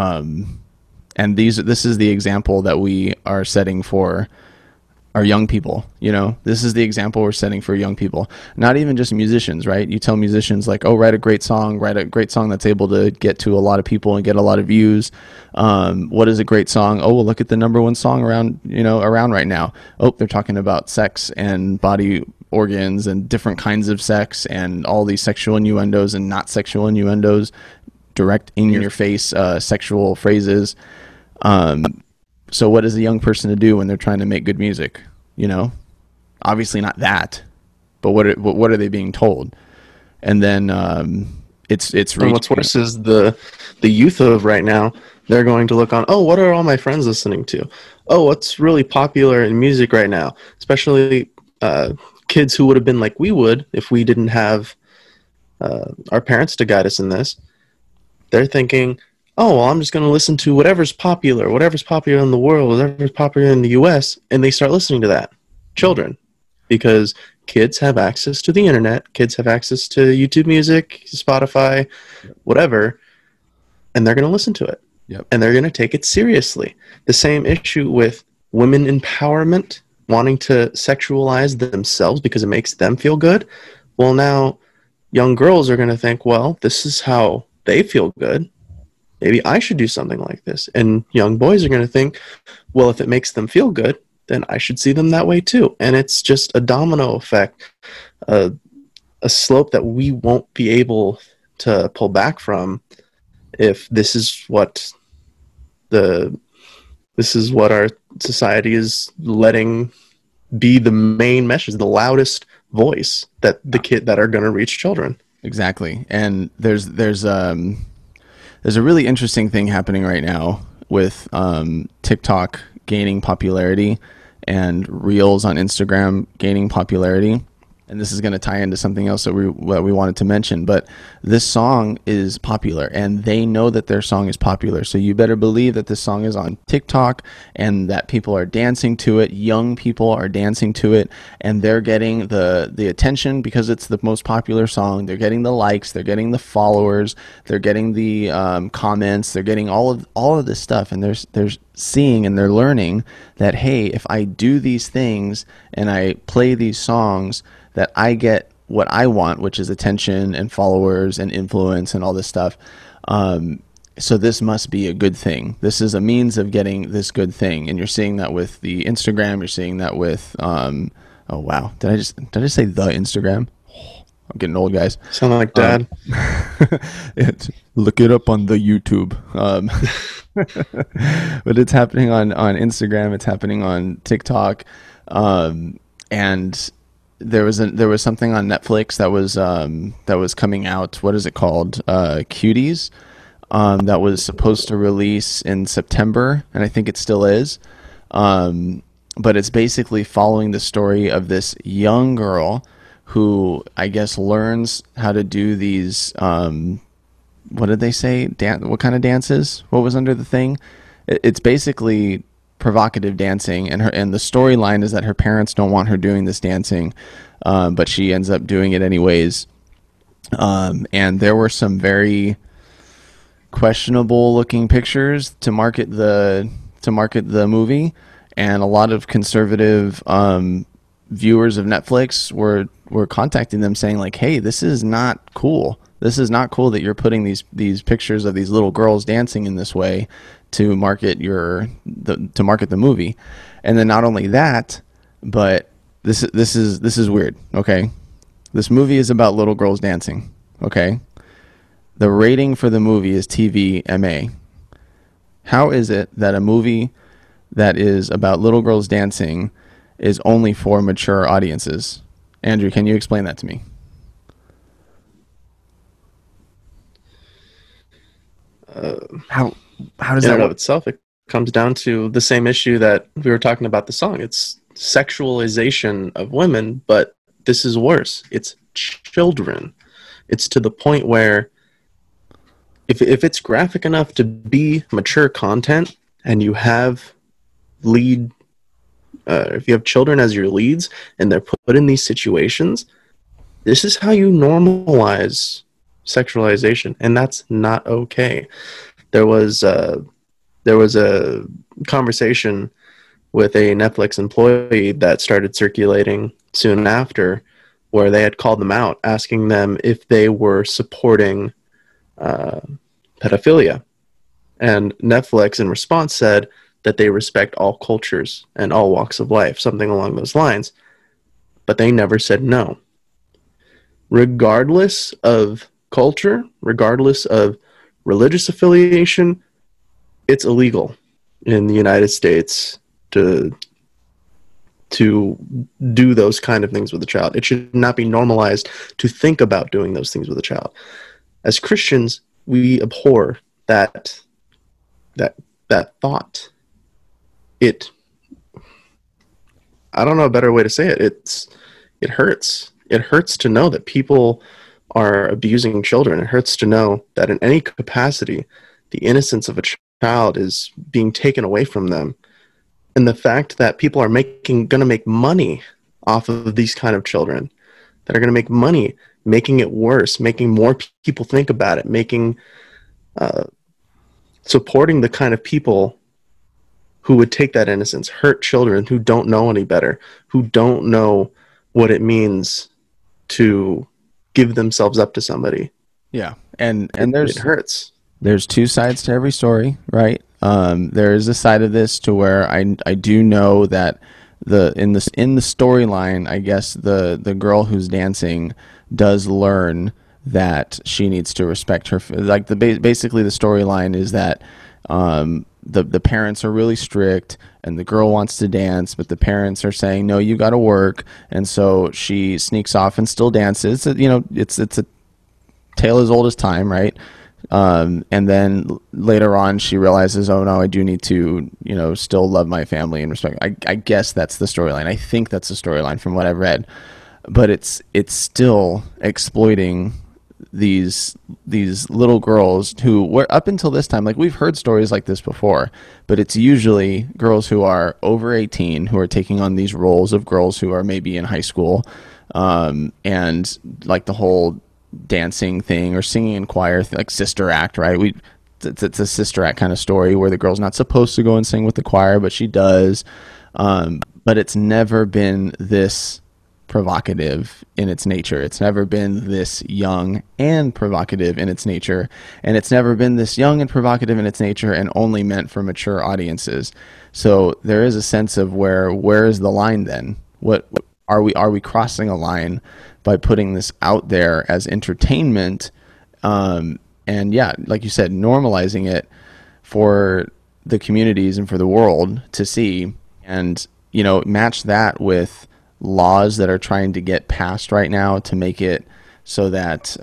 And this is the example that we are setting for our young people. This is the example we're setting for young people, not even just musicians, right? You tell musicians, like, oh, write a great song that's able to get to a lot of people and get a lot of views. What is a great song? Oh, well, look at the number one song around right now. Oh, they're talking about sex and body organs and different kinds of sex and all these sexual innuendos and not sexual innuendos, direct in your face sexual phrases. So what is a young person to do when they're trying to make good music? Obviously not that, but what are they being told? And then it's and what's worse is the youth of right now. They're going to look on, oh, what are all my friends listening to? Oh, what's really popular in music right now? Especially kids who would have been like we would if we didn't have our parents to guide us in this. They're thinking, oh, well, I'm just going to listen to whatever's popular in the world, whatever's popular in the US, and they start listening to that. Children. Because kids have access to the internet, kids have access to YouTube Music, Spotify, whatever, and they're going to listen to it. Yep. And they're going to take it seriously. The same issue with women empowerment, wanting to sexualize themselves because it makes them feel good. Well, now young girls are going to think, well, this is how they feel good. Maybe I should do something like this. And young boys are going to think, well, if it makes them feel good, then I should see them that way too. And it's just a domino effect, a slope that we won't be able to pull back from if this is what our society is letting be the main message, the loudest voice that are going to reach children. Exactly. And there's a really interesting thing happening right now with TikTok gaining popularity and Reels on Instagram gaining popularity. And this is going to tie into something else that we wanted to mention. But this song is popular, and they know that their song is popular. So you better believe that this song is on TikTok and that people are dancing to it. Young people are dancing to it, and they're getting the attention because it's the most popular song. They're getting the likes, they're getting the followers, they're getting the comments, they're getting all of this stuff, and they're seeing and they're learning that, hey, if I do these things and I play these songs, that I get what I want, which is attention and followers and influence and all this stuff. So this must be a good thing. This is a means of getting this good thing. And you're seeing that with the Instagram. You're seeing that with, oh wow, did I just say the Instagram? I'm getting old, guys. Sound like dad. Look it up on the YouTube. But it's happening on Instagram. It's happening on TikTok. And there was something on Netflix that was coming out. What is it called? Cuties. That was supposed to release in September, and I think it still is. But it's basically following the story of this young girl who I guess learns how to do these. What did they say? What kind of dances? What was under the thing? It's basically provocative dancing, and the storyline is that her parents don't want her doing this dancing, but she ends up doing it anyways. And there were some very questionable looking pictures to market the movie, and a lot of conservative viewers of Netflix were contacting them saying like, hey, this is not cool. This is not cool that you're putting these pictures of these little girls dancing in this way to market the movie. And then not only that, but this is weird, okay? This movie is about little girls dancing, okay? The rating for the movie is TVMA. How is it that a movie that is about little girls dancing is only for mature audiences? Andrew, can you explain that to me? How does In that and of work? itself, it comes down to the same issue that we were talking about the song. It's sexualization of women, but this is worse. It's children. It's to the point where if it's graphic enough to be mature content, and you have if you have children as your leads and they're put in these situations, this is how you normalize sexualization, and that's not okay. There was a conversation with a Netflix employee that started circulating soon after, where they had called them out, asking them if they were supporting pedophilia, and Netflix in response said that they respect all cultures and all walks of life, something along those lines, but they never said no. Regardless of culture, regardless of religious affiliation, it's illegal in the United States to do those kind of things with a child. It should not be normalized to think about doing those things with a child. As Christians, we abhor that thought. I don't know a better way to say it. It hurts. It hurts to know that people are abusing children. It hurts to know that in any capacity, the innocence of a child is being taken away from them. And the fact that people are going to make money off of these kind of children, that are going to make money making it worse, making more people think about it, supporting the kind of people who would take that innocence, hurt children who don't know any better, who don't know what it means to give themselves up to somebody. Yeah, and It hurts. there's two sides to every story, right? There is a side of this to where I do know that in the storyline, I guess the girl who's dancing does learn that she needs to respect her. Like basically the storyline is that the parents are really strict, and the girl wants to dance, but the parents are saying, no, you got to work, and so she sneaks off and still dances. It's a tale as old as time, right? And then later on, she realizes, oh no, I do need to, still love my family and respect. I guess that's the storyline. I think that's the storyline from what I've read, but it's still exploiting these little girls who were, up until this time, like, we've heard stories like this before, but it's usually girls who are over 18 who are taking on these roles of girls who are maybe in high school, and like the whole dancing thing or singing in choir, like Sister Act, right? It's a Sister Act kind of story where the girl's not supposed to go and sing with the choir, but she does. But it's never been this provocative in its nature. It's never been this young and provocative in its nature, and it's never been this young and provocative in its nature and only meant for mature audiences. So there is a sense of where is the line then? What are we crossing a line by putting this out there as entertainment? And yeah, like you said, normalizing it for the communities and for the world to see, and match that with laws that are trying to get passed right now to make it so that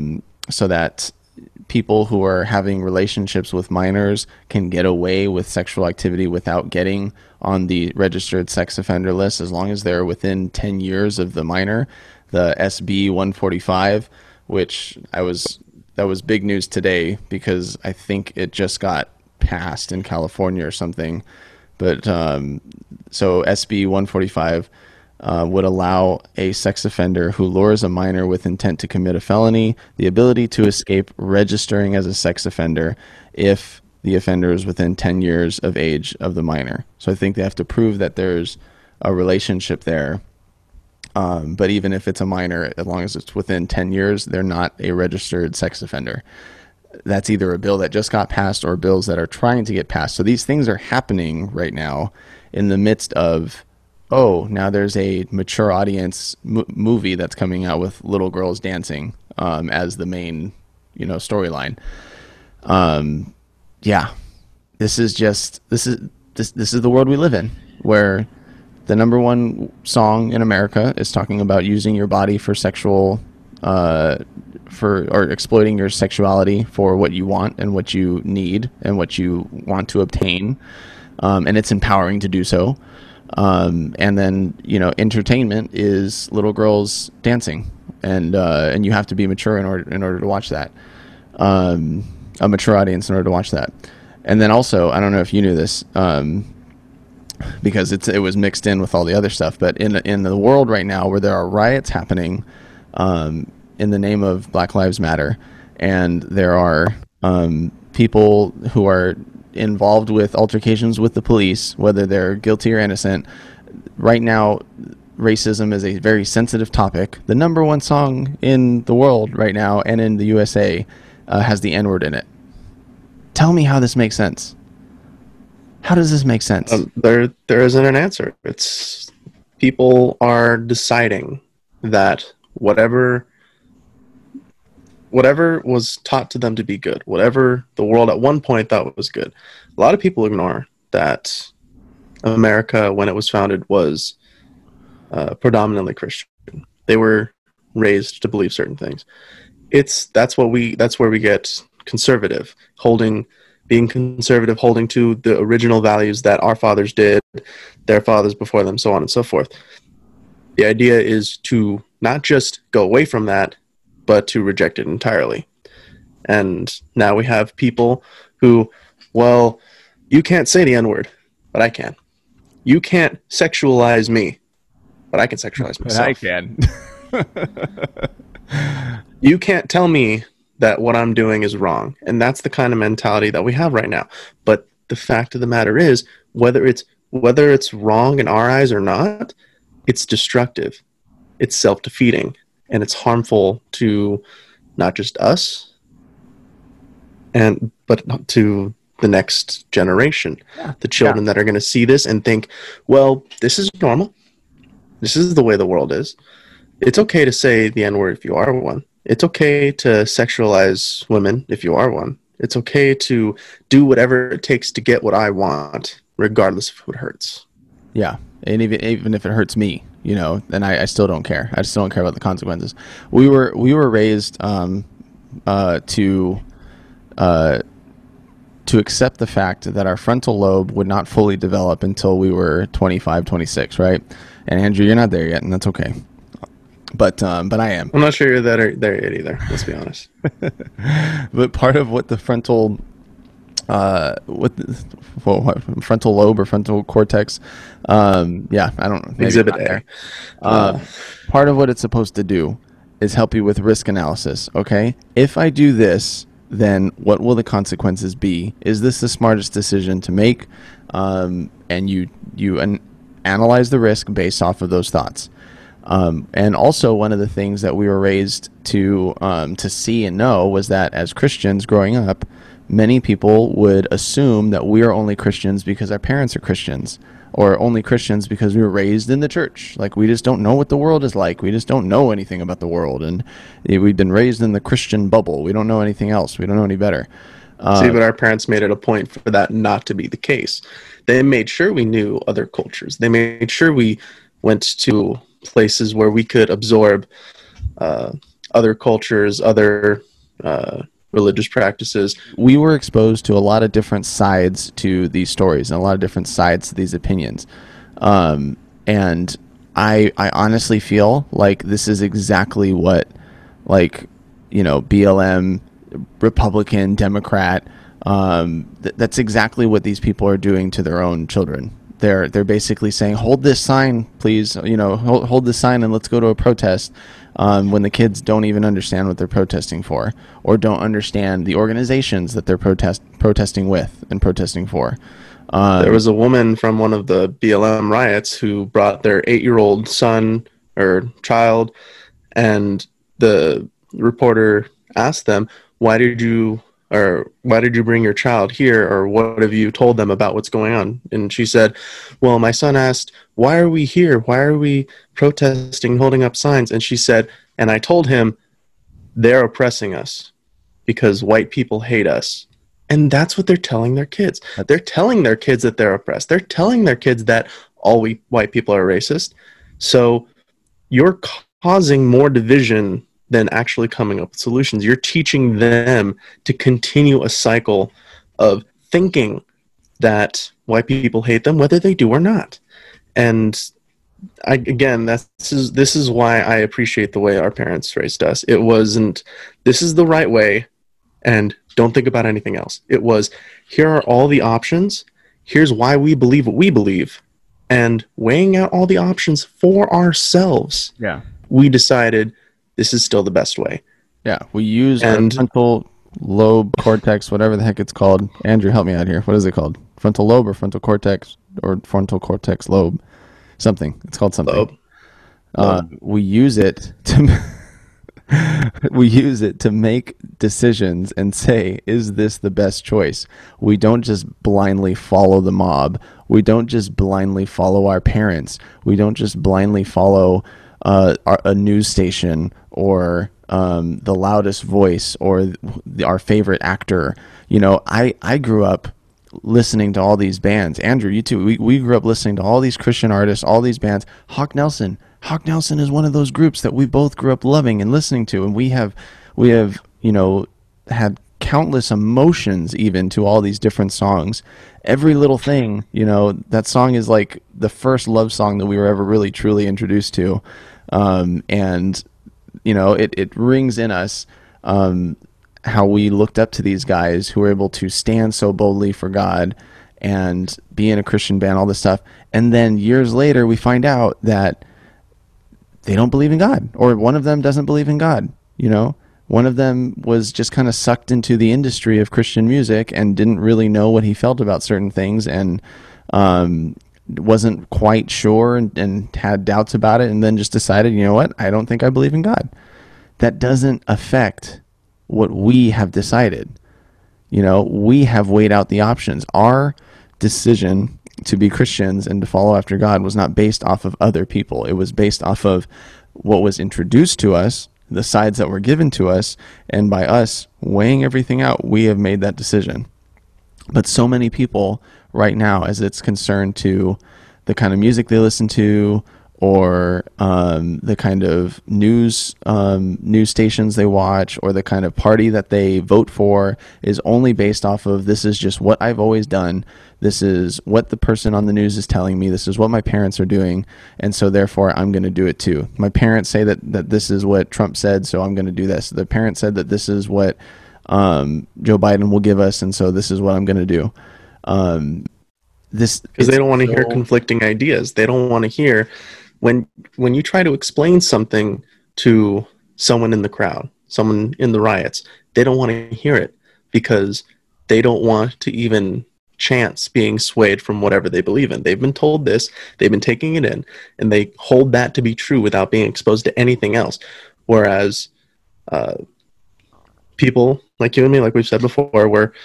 people who are having relationships with minors can get away with sexual activity without getting on the registered sex offender list, as long as they're within 10 years of the minor. The SB 145, that was big news today because I think it just got passed in California or something. But so SB 145 would allow a sex offender who lures a minor with intent to commit a felony the ability to escape registering as a sex offender if the offender is within 10 years of age of the minor. So I think they have to prove that there's a relationship there. But even if it's a minor, as long as it's within 10 years, they're not a registered sex offender. That's either a bill that just got passed or bills that are trying to get passed. So these things are happening right now in the midst of, now there's a mature audience movie that's coming out with little girls dancing as the main, storyline. Yeah, this is the world we live in, where the number one song in America is talking about using your body for sexual, or exploiting your sexuality for what you want and what you need and what you want to obtain, and it's empowering to do so. And then entertainment is little girls dancing, and you have to be mature in order to watch that. A mature audience in order to watch that. And then also, I don't know if you knew this, because it was mixed in with all the other stuff, but in the world right now where there are riots happening in the name of Black Lives Matter, and there are people who are involved with altercations with the police, whether they're guilty or innocent. Right now, racism is a very sensitive topic. The number one song in the world right now and in the USA has the N-word in it. Tell me how this makes sense. How does this make sense? There isn't an answer. It's people are deciding that whatever was taught to them to be good, whatever the world at one point thought was good. A lot of people ignore that America, when it was founded, was predominantly Christian. They were raised to believe certain things. That's where we get conservative, being conservative, holding to the original values that our fathers did, their fathers before them, so on and so forth. The idea is to not just go away from that, but to reject it entirely. And now we have people who, you can't say the N-word, but I can. You can't sexualize me, but I can sexualize myself. But I can. You can't tell me that what I'm doing is wrong. And that's the kind of mentality that we have right now. But the fact of the matter is, whether it's wrong in our eyes or not, it's destructive. It's self-defeating. And it's harmful to not just us, but to the next generation. Yeah. The children that are going to see this and think, this is normal. This is the way the world is. It's okay to say the N-word if you are one. It's okay to sexualize women if you are one. It's okay to do whatever it takes to get what I want, regardless of who it hurts. Yeah, and even if it hurts me, then I still don't care. I still don't care about the consequences. We were raised to accept the fact that our frontal lobe would not fully develop until we were 25, 26, right? And Andrew, you're not there yet, and that's okay. But I am. I'm not sure you're there yet either. Let's be honest. But part of what the frontal, frontal lobe or frontal cortex, I don't know. Exhibit A. Part of what it's supposed to do is help you with risk analysis. Okay, if I do this, then what will the consequences be? Is this the smartest decision to make? And you analyze the risk based off of those thoughts. And also one of the things that we were raised to see and know was that as Christians growing up, many people would assume that we are only Christians because our parents are Christians, or only Christians because we were raised in the church. Like, we just don't know what the world is like. We just don't know anything about the world. And we've been raised in the Christian bubble. We don't know anything else. We don't know any better. See, but our parents made it a point for that not to be the case. They made sure we knew other cultures. They made sure we went to places where we could absorb other cultures, other religious practices. We were exposed to a lot of different sides to these stories and a lot of different sides to these opinions. And I honestly feel like this is exactly what, like, you know, BLM, Republican, Democrat, that's exactly what these people are doing to their own children. They're basically saying, hold this sign, please, you know, hold this sign and let's go to a protest, when the kids don't even understand what they're protesting for, or don't understand the organizations that they're protesting with and protesting for. There was a woman from one of the BLM riots who brought their 8-year-old son or child, and the reporter asked them, why did you bring your child here, or what have you told them about what's going on? And she said, well, my son asked, why are we here? Why are we protesting, holding up signs? And she said, and I told him, they're oppressing us because white people hate us. And that's what they're telling their kids. They're telling their kids that they're oppressed. They're telling their kids that all white people are racist. So you're causing more division than actually coming up with solutions. You're teaching them to continue a cycle of thinking that white people hate them, whether they do or not. And this is why I appreciate the way our parents raised us. It wasn't, this is the right way, and don't think about anything else. It was, here are all the options. Here's why we believe what we believe. And weighing out all the options for ourselves, we decided this is still the best way. Yeah, we use our frontal lobe cortex, whatever the heck it's called. Andrew, help me out here. What is it called? Frontal lobe or frontal cortex, or frontal cortex lobe? Something. It's called something. Lobe. We use it to make decisions and say, is this the best choice? We don't just blindly follow the mob. We don't just blindly follow our parents. We don't just blindly follow a news station, or the loudest voice, or our favorite actor. You know, I grew up listening to all these bands. Andrew, you too. We grew up listening to all these Christian artists, all these bands. Hawk Nelson is one of those groups that we both grew up loving and listening to, and we have you know, had countless emotions even to all these different songs. Every little thing, you know, that song is like the first love song that we were ever really truly introduced to. And you know, it rings in us how we looked up to these guys who were able to stand so boldly for God and be in a Christian band, all this stuff. And then years later, we find out that they don't believe in God, or one of them doesn't believe in God. You know, one of them was just kind of sucked into the industry of Christian music and didn't really know what he felt about certain things, and wasn't quite sure, and had doubts about it, and then just decided, you know what, I don't think I believe in God. That doesn't affect what we have decided. You know, we have weighed out the options. Our decision to be Christians and to follow after God was not based off of other people. It was based off of what was introduced to us, the sides that were given to us, and by us weighing everything out, we have made that decision. But so many people right now, as it's concerned to the kind of music they listen to, or the kind of news stations they watch, or the kind of party that they vote for, is only based off of, this is just what I've always done. This is what the person on the news is telling me. This is what my parents are doing. And so therefore I'm going to do it too. My parents say that this is what Trump said, so I'm going to do this. The parents said that this is what Joe Biden will give us, and so this is what I'm going to do. Because they don't want to hear conflicting ideas. They don't want to hear when you try to explain something to someone in the crowd, someone in the riots, they don't want to hear it because they don't want to even chance being swayed from whatever they believe in. They've been told this, they've been taking it in, and they hold that to be true without being exposed to anything else. Whereas people like you and me, like we've said before, we're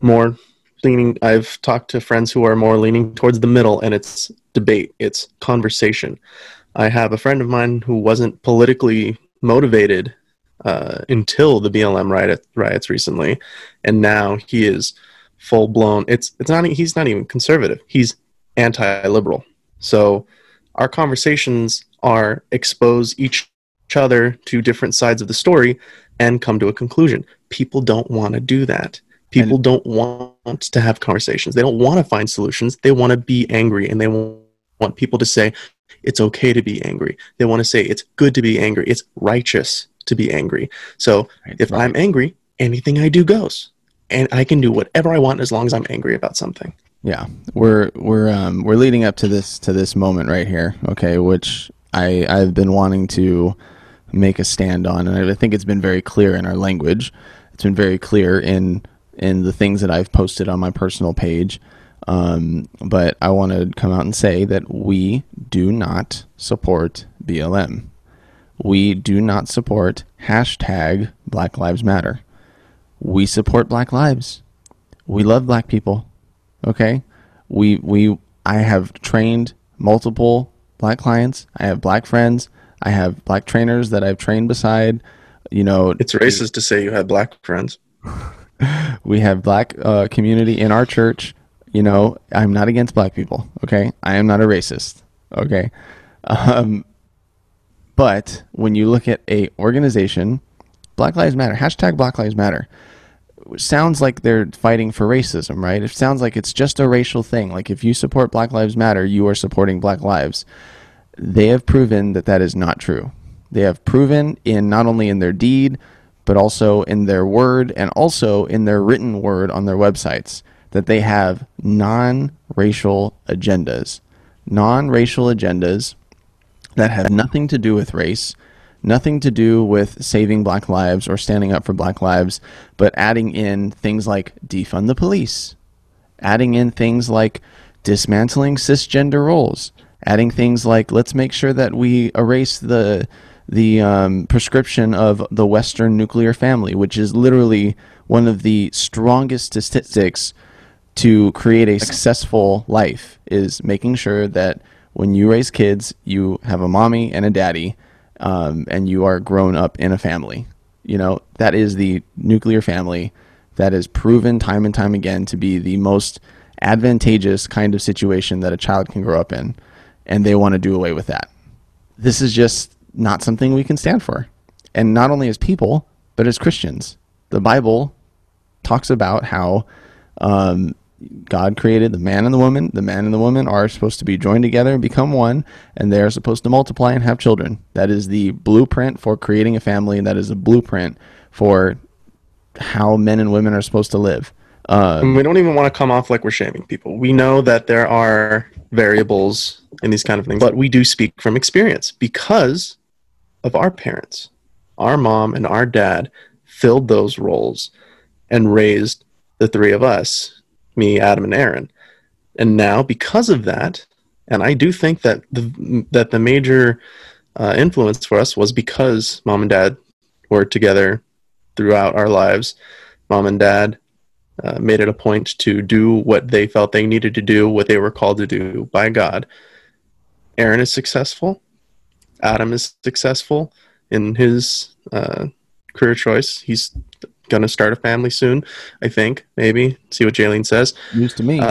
more leaning. I've talked to friends who are more leaning towards the middle, and it's debate, it's conversation. I have a friend of mine who wasn't politically motivated until the BLM riots recently, and now he is full blown. It's not. He's not even conservative. He's anti-liberal. So our conversations are expose each other to different sides of the story and come to a conclusion. People don't want to do that. People don't want to have conversations. They don't want to find solutions. They want to be angry, and they want people to say it's okay to be angry. They want to say it's good to be angry. It's righteous to be angry. So if I'm angry, anything I do goes, and I can do whatever I want as long as I'm angry about something. Yeah, we're leading up to this moment right here, okay, which I've been wanting to make a stand on, and I think it's been very clear in our language. It's been very clear in the things that I've posted on my personal page. But I want to come out and say that we do not support BLM. We do not support hashtag Black Lives Matter. We support Black lives. We love Black people. Okay? I have trained multiple Black clients. I have Black friends. I have Black trainers that I've trained beside. It's racist to say you have Black friends. We have Black community in our church. I'm not against Black people. Okay? I am not a racist. Okay? But when you look at a organization, Black Lives Matter, hashtag Black Lives Matter, which sounds like they're fighting for racism, right? It sounds like it's just a racial thing. Like if you support Black Lives Matter, you are supporting Black lives. They have proven that that is not true. They have proven in not only in their deed, but also in their word and also in their written word on their websites that they have non-racial agendas. Non-racial agendas that have nothing to do with race, nothing to do with saving Black lives or standing up for Black lives, but adding in things like defund the police, adding in things like dismantling cisgender roles, adding things like let's make sure that we erase the prescription of the Western nuclear family, which is literally one of the strongest statistics to create a successful life, is making sure that when you raise kids, you have a mommy and a daddy, and you are grown up in a family. That is the nuclear family that is proven time and time again to be the most advantageous kind of situation that a child can grow up in, and they want to do away with that. This is just not something we can stand for. And not only as people, but as Christians. The Bible talks about how God created the man and the woman. The man and the woman are supposed to be joined together and become one, and they are supposed to multiply and have children. That is the blueprint for creating a family, and that is a blueprint for how men and women are supposed to live. We don't even want to come off like we're shaming people. We know that there are variables in these kind of things, but we do speak from experience because of our parents. Our mom and our dad filled those roles and raised the three of us, me, Adam, and Aaron. And now, because of that, and I do think that the major influence for us was because mom and dad were together throughout our lives. Mom and dad made it a point to do what they felt they needed to do, what they were called to do by God. Aaron is successful. Adam is successful in his career choice. He's going to start a family soon, I think, maybe. See what Jaylene says. News to me.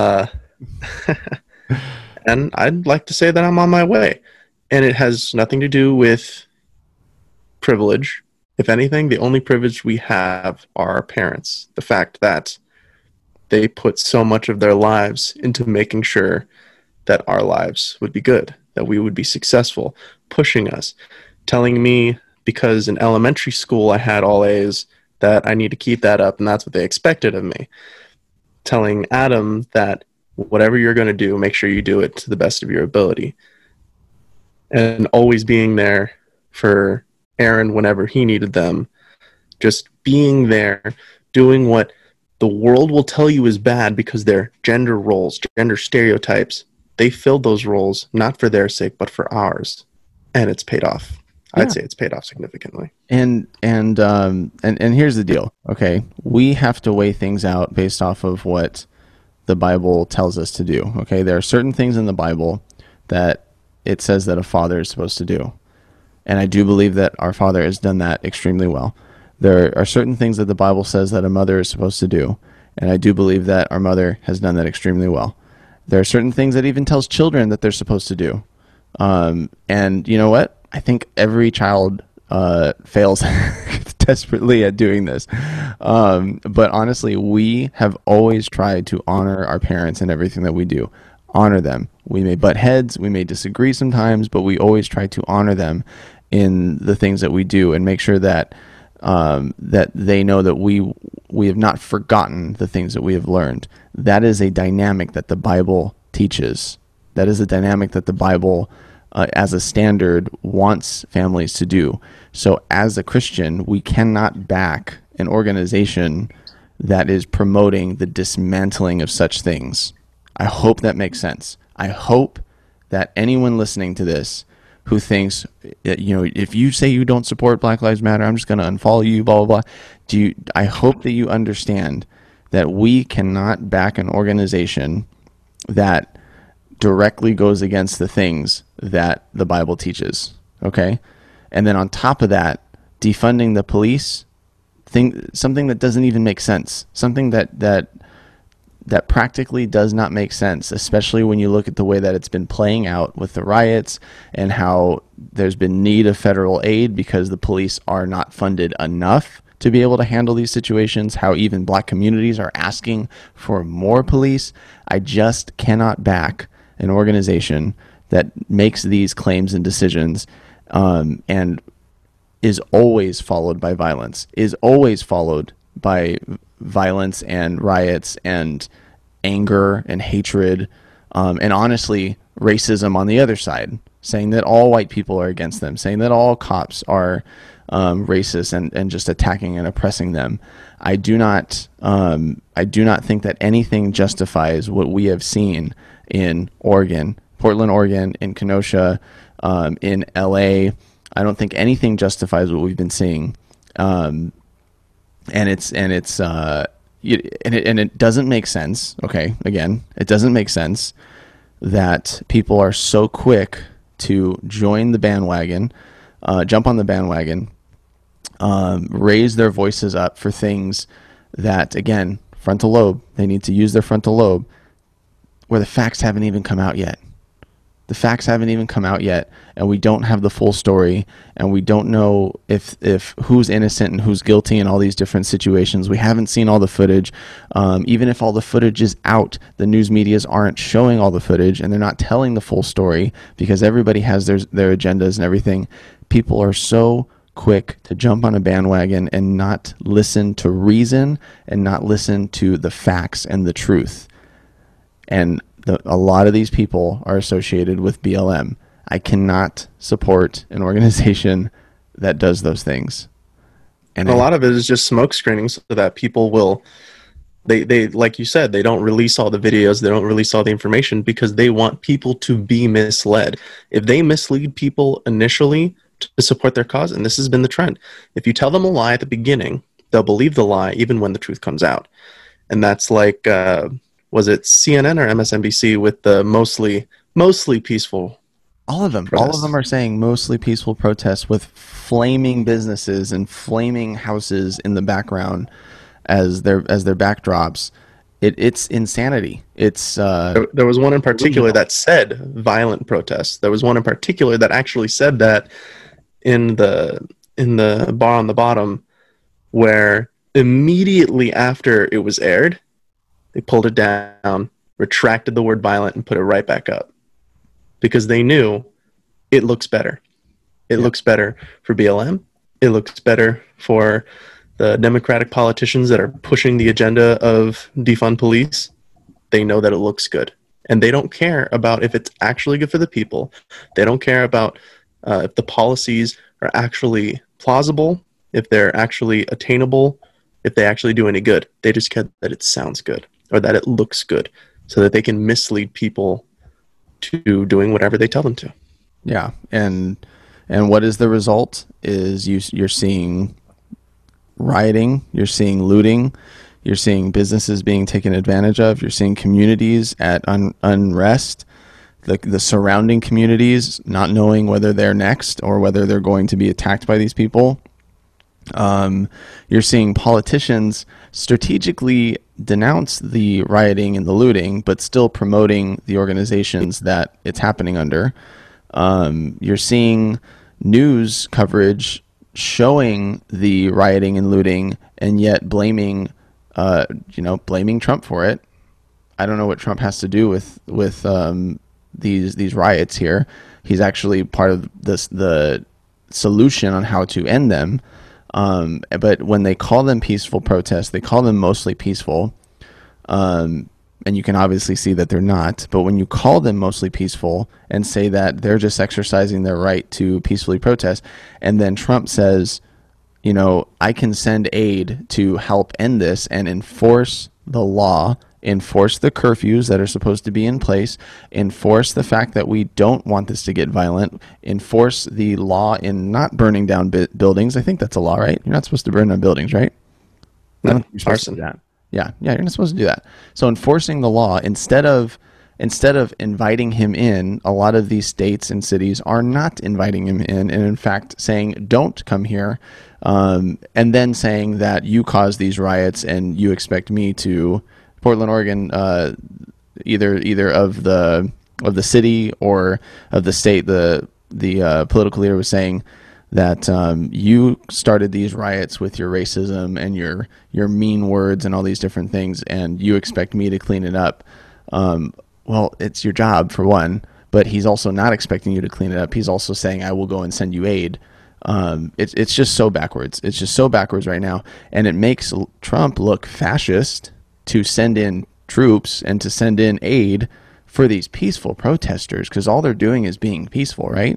And I'd like to say that I'm on my way. And it has nothing to do with privilege. If anything, the only privilege we have are our parents. The fact that they put so much of their lives into making sure that our lives would be good, that we would be successful, pushing us, telling me, because in elementary school I had all A's, that I need to keep that up, and that's what they expected of me. Telling Adam that whatever you're going to do, make sure you do it to the best of your ability. And always being there for Aaron whenever he needed them. Just being there, doing what the world will tell you is bad because they're gender roles, gender stereotypes. They filled those roles not for their sake, but for ours. And it's paid off. I'd say it's paid off significantly. And here's the deal. Okay, we have to weigh things out based off of what the Bible tells us to do. Okay, there are certain things in the Bible that it says that a father is supposed to do, and I do believe that our Father has done that extremely well. There are certain things that the Bible says that a mother is supposed to do, and I do believe that our mother has done that extremely well. There are certain things that even tells children that they're supposed to do. And you know what? I think every child fails desperately at doing this. But honestly, we have always tried to honor our parents in everything that we do. Honor them. We may butt heads, we may disagree sometimes, but we always try to honor them in the things that we do and make sure that that they know that we have not forgotten the things that we have learned. That is a dynamic that the Bible teaches. That is a dynamic that the Bible, as a standard, wants families to do. So as a Christian, we cannot back an organization that is promoting the dismantling of such things. I hope that makes sense. I hope that anyone listening to this who thinks, if you say you don't support Black Lives Matter, I'm just going to unfollow you, blah, blah, blah. I hope that you understand that we cannot back an organization that directly goes against the things that the Bible teaches, okay? And then on top of that, defunding the police, something that doesn't even make sense, something that practically does not make sense, especially when you look at the way that it's been playing out with the riots and how there's been need of federal aid because the police are not funded enough to be able to handle these situations, how even black communities are asking for more police. I just cannot back an organization that makes these claims and decisions and is always followed by violence, is always followed by violence and riots and anger and hatred, and honestly, racism on the other side, saying that all white people are against them, saying that all cops are racist and just attacking and oppressing them. I do not think that anything justifies what we have seen in Oregon, Portland, Oregon, in Kenosha, in LA. I don't think anything justifies what we've been seeing. And it doesn't make sense. Okay, again, it doesn't make sense that people are so quick to join the bandwagon, jump on the bandwagon, raise their voices up for things that, again, frontal lobe, they need to use their frontal lobe, where the facts haven't even come out yet. The facts haven't even come out yet, and we don't have the full story, and we don't know if who's innocent and who's guilty in all these different situations. We haven't seen all the footage. Even if all the footage is out, the news medias aren't showing all the footage, and they're not telling the full story because everybody has their agendas and everything. People are so quick to jump on a bandwagon and not listen to reason and not listen to the facts and the truth. And a lot of these people are associated with BLM. I cannot support an organization that does those things. And a lot of it is just smoke screening so that people will, they like you said, they don't release all the videos, they don't release all the information because they want people to be misled. If they mislead people initially to support their cause, and this has been the trend, if you tell them a lie at the beginning, they'll believe the lie even when the truth comes out. And that's like, was it CNN or MSNBC with the mostly peaceful? All of them are saying mostly peaceful protests with flaming businesses and flaming houses in the background as their backdrops. It's insanity. It's there was one in particular that said violent protests. There was one in particular that actually said that in the bar on the bottom, where immediately after it was aired, they pulled it down, retracted the word violent, and put it right back up. Because they knew it looks better. It looks better for BLM. It looks better for the Democratic politicians that are pushing the agenda of defund police. They know that it looks good. And they don't care about if it's actually good for the people. They don't care about if the policies are actually plausible, if they're actually attainable, if they actually do any good. They just care that it sounds good or that it looks good so that they can mislead people to doing whatever they tell them to. Yeah. And And what is the result? Is you're seeing rioting, you're seeing looting, you're seeing businesses being taken advantage of, you're seeing communities at unrest, the surrounding communities not knowing whether they're next or whether they're going to be attacked by these people. You're seeing politicians strategically denounce the rioting and the looting, but still promoting the organizations that it's happening under. You're seeing news coverage showing the rioting and looting, and yet blaming Trump for it. I don't know what Trump has to do with these riots here. He's actually part of the solution on how to end them. But when they call them peaceful protests, they call them mostly peaceful. And you can obviously see that they're not. But when you call them mostly peaceful and say that they're just exercising their right to peacefully protest, and then Trump says, I can send aid to help end this and enforce the law, enforce the curfews that are supposed to be in place, enforce the fact that we don't want this to get violent, enforce the law in not burning down buildings. I think that's a law, right? You're not supposed to burn down buildings, right? I don't think you're supposed to do that. Yeah, you're not supposed to do that. So enforcing the law instead of inviting him in, a lot of these states and cities are not inviting him in, and in fact saying, don't come here, and then saying that you caused these riots and you expect me to, Portland, Oregon, either of the city or of the state, the political leader was saying that you started these riots with your racism and your mean words and all these different things, and you expect me to clean it up. Well, it's your job, for one, but he's also not expecting you to clean it up. He's also saying, I will go and send you aid. It's just so backwards. It's just so backwards right now. And it makes Trump look fascist to send in troops and to send in aid for these peaceful protesters, because all they're doing is being peaceful, right?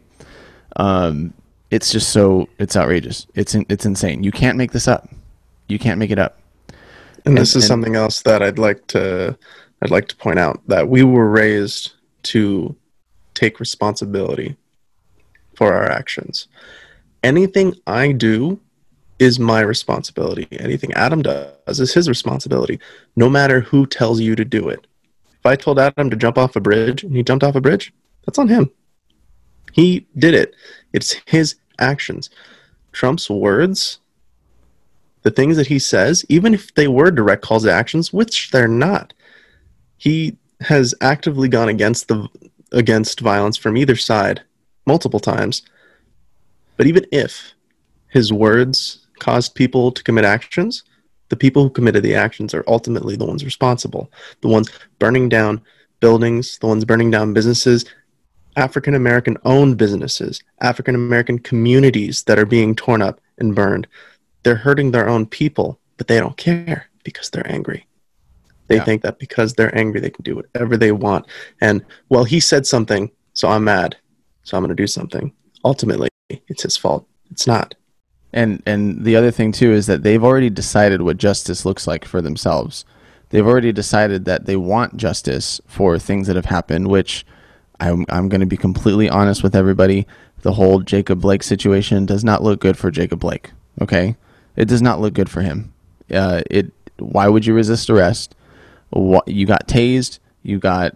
It's just it's outrageous. It's insane. You can't make this up. You can't make it up. And this is something else that I'd like to point out, that we were raised to take responsibility for our actions. Anything I do is my responsibility. Anything Adam does is his responsibility, no matter who tells you to do it. If I told Adam to jump off a bridge and he jumped off a bridge, that's on him. He did it. It's his actions. Trump's words, the things that he says, even if they were direct calls to actions, which they're not, he has actively gone against violence from either side multiple times. But even if his words caused people to commit actions, the people who committed the actions are ultimately the ones responsible. The ones burning down buildings, the ones burning down businesses, African-American owned businesses, African-American communities that are being torn up and burned. They're hurting their own people, but they don't care because they're angry. They think that because they're angry, they can do whatever they want. And, well, he said something, so I'm mad, so I'm going to do something. Ultimately, it's his fault. It's not. And the other thing, too, is that they've already decided what justice looks like for themselves. They've already decided that they want justice for things that have happened, which I'm going to be completely honest with everybody. The whole Jacob Blake situation does not look good for Jacob Blake, okay? It does not look good for him. Why would you resist arrest? You got tased. You got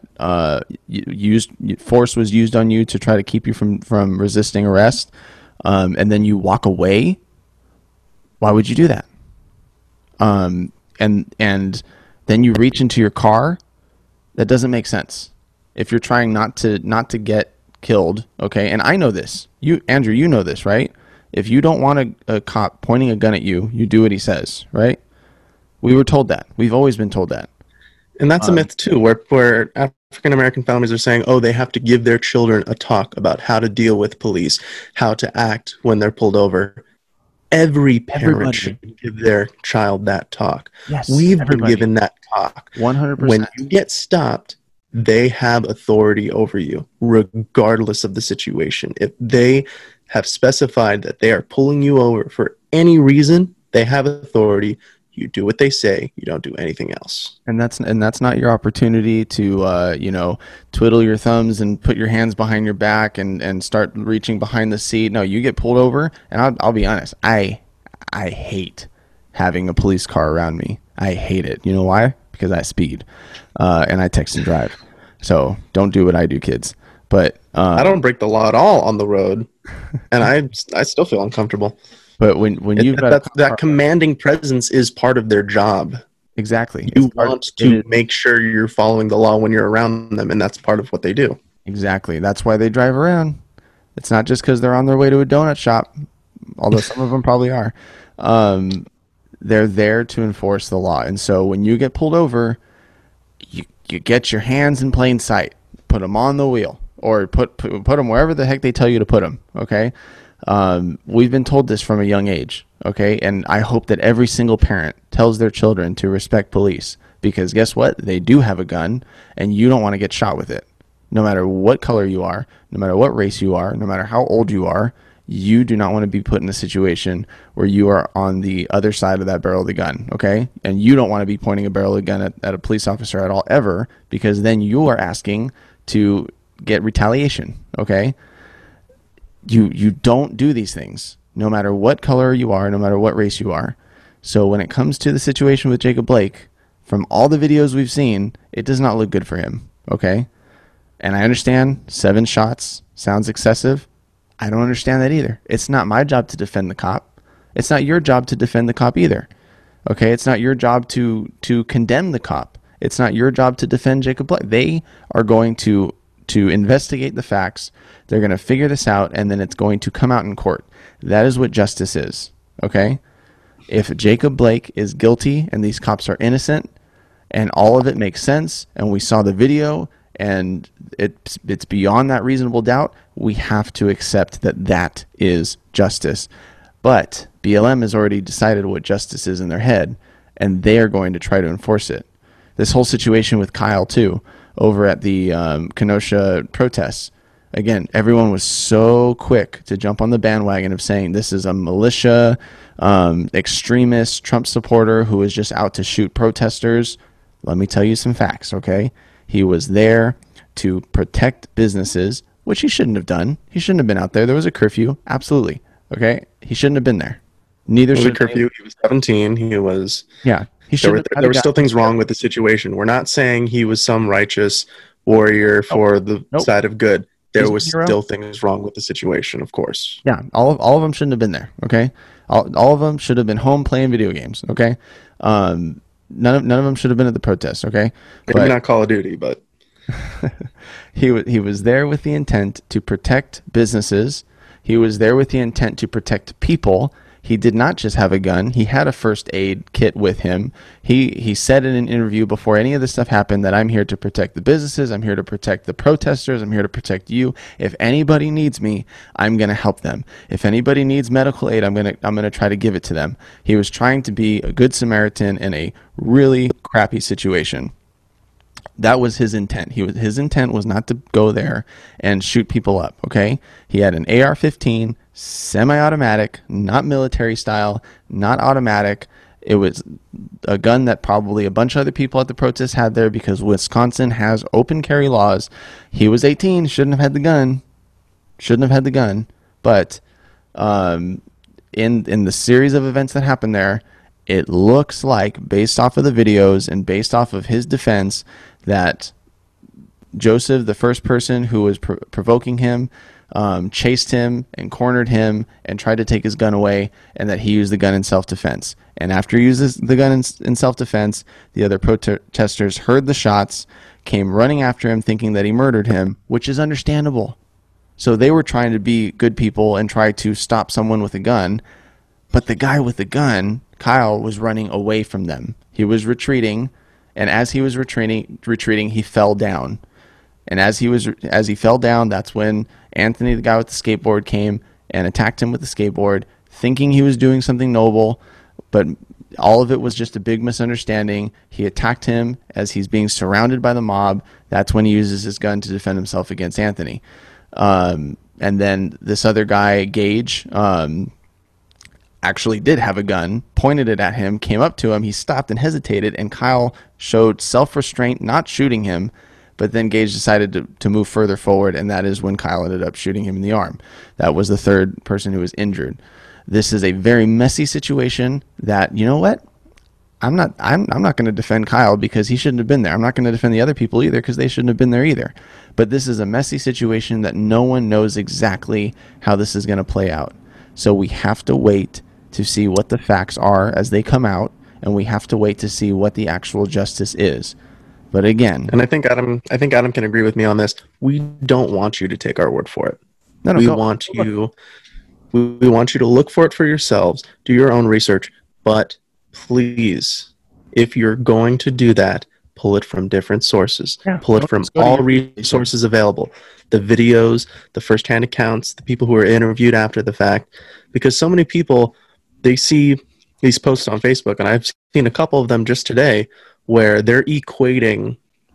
force was used on you to try to keep you from resisting arrest, and then you walk away. Why would you do that? And then you reach into your car. That doesn't make sense. If you're trying not to get killed, okay? And I know this. Andrew, you know this, right? If you don't want a cop pointing a gun at you, you do what he says, right? We were told that. We've always been told that. And that's a myth, too, where African-American families are saying, oh, they have to give their children a talk about how to deal with police, how to act when they're pulled over. Every parent should give their child that talk. Yes, We've been given that talk. 100%. When you get stopped, they have authority over you, regardless of the situation. If they have specified that they are pulling you over for any reason, they have authority. You do what they say. You don't do anything else. And that's not your opportunity to twiddle your thumbs and put your hands behind your back and start reaching behind the seat. No, you get pulled over, and I'll be honest, I hate having a police car around me. I hate it. You know why? Because I speed, and I text and drive. So don't do what I do, kids. But I don't break the law at all on the road, and I still feel uncomfortable. But when you've got that commanding presence is part of their job. Exactly. You want to make sure you're following the law when you're around them, and that's part of what they do. Exactly. That's why they drive around. It's not just because they're on their way to a donut shop, although some of them probably are. They're there to enforce the law. And so when you get pulled over, you get your hands in plain sight. Put them on the wheel, or put them wherever the heck they tell you to put them, okay? We've been told this from a young age, okay? And I hope that every single parent tells their children to respect police, because guess what? They do have a gun, and you don't want to get shot with it. No matter what color you are, no matter what race you are, no matter how old you are, you do not want to be put in a situation where you are on the other side of that barrel of the gun, okay? And you don't want to be pointing a barrel of the gun at a police officer at all, ever, because then you are asking to get retaliation, okay? You don't do these things, no matter what color you are, no matter what race you are. So when it comes to the situation with Jacob Blake, from all the videos we've seen, it does not look good for him, okay? And I understand 7 shots sounds excessive. I don't understand that either. It's not my job to defend the cop. It's not your job to defend the cop either, okay? It's not your job to condemn the cop. It's not your job to defend Jacob Blake. They are going to investigate the facts. They're going to figure this out, and then it's going to come out in court. That is what justice is, okay? If Jacob Blake is guilty and these cops are innocent and all of it makes sense and we saw the video and it's beyond that reasonable doubt, we have to accept that that is justice. But BLM has already decided what justice is in their head, and they are going to try to enforce it. This whole situation with Kyle, too, over at the Kenosha protests, again, everyone was so quick to jump on the bandwagon of saying this is a militia, extremist Trump supporter who is just out to shoot protesters. Let me tell you some facts, okay? He was there to protect businesses, which he shouldn't have done. He shouldn't have been out there. There was a curfew, absolutely, okay? He shouldn't have been there. Neither should a curfew. He was 17. He was... Yeah. There were still things wrong with the situation. We're not saying he was some righteous warrior for the side of good. There was still things wrong with the situation, of course. Yeah, all of them shouldn't have been there, okay? All of them should have been home playing video games, okay? None of them should have been at the protest, okay? Maybe not Call of Duty, but... He was there with the intent to protect businesses. He was there with the intent to protect people. He did not just have a gun. He had a first aid kit with him. He said in an interview before any of this stuff happened that I'm here to protect the businesses. I'm here to protect the protesters. I'm here to protect you. If anybody needs me, I'm going to help them. If anybody needs medical aid, I'm going to try to give it to them. He was trying to be a good Samaritan in a really crappy situation. That was his intent. His intent was not to go there and shoot people up, okay? He had an AR-15, semi-automatic, not military style, not automatic. It was a gun that probably a bunch of other people at the protest had there because Wisconsin has open carry laws. He was 18, shouldn't have had the gun. But in the series of events that happened there, it looks like, based off of the videos and based off of his defense, that Joseph, the first person who was provoking him, chased him and cornered him and tried to take his gun away, and that he used the gun in self-defense. And after he uses the gun in self-defense, the other protesters heard the shots, came running after him thinking that he murdered him, which is understandable. So they were trying to be good people and try to stop someone with a gun, but the guy with the gun, Kyle, was running away from them. He was retreating, and as he was retreating, he fell down. And as he fell down, that's when Anthony, the guy with the skateboard, came and attacked him with the skateboard, thinking he was doing something noble, but all of it was just a big misunderstanding. He attacked him as he's being surrounded by the mob. That's when he uses his gun to defend himself against Anthony. And then this other guy, Gage, actually did have a gun, pointed it at him, came up to him, he stopped and hesitated, and Kyle showed self-restraint, not shooting him, but then Gage decided to move further forward, and that is when Kyle ended up shooting him in the arm. That was the third person who was injured. This is a very messy situation that, you know what? I'm not going to defend Kyle because he shouldn't have been there. I'm not going to defend the other people either because they shouldn't have been there either. But this is a messy situation that no one knows exactly how this is going to play out. So we have to wait to see what the facts are as they come out, and we have to wait to see what the actual justice is. But again, and I think Adam can agree with me on this. We don't want you to take our word for it. No, we want you to look for it for yourselves, do your own research, but please, if you're going to do that, pull it from different sources. Pull it from all resources available. The videos, the first-hand accounts, the people who are interviewed after the fact. Because so many people, they see these posts on Facebook, and I've seen a couple of them just today, where they're equating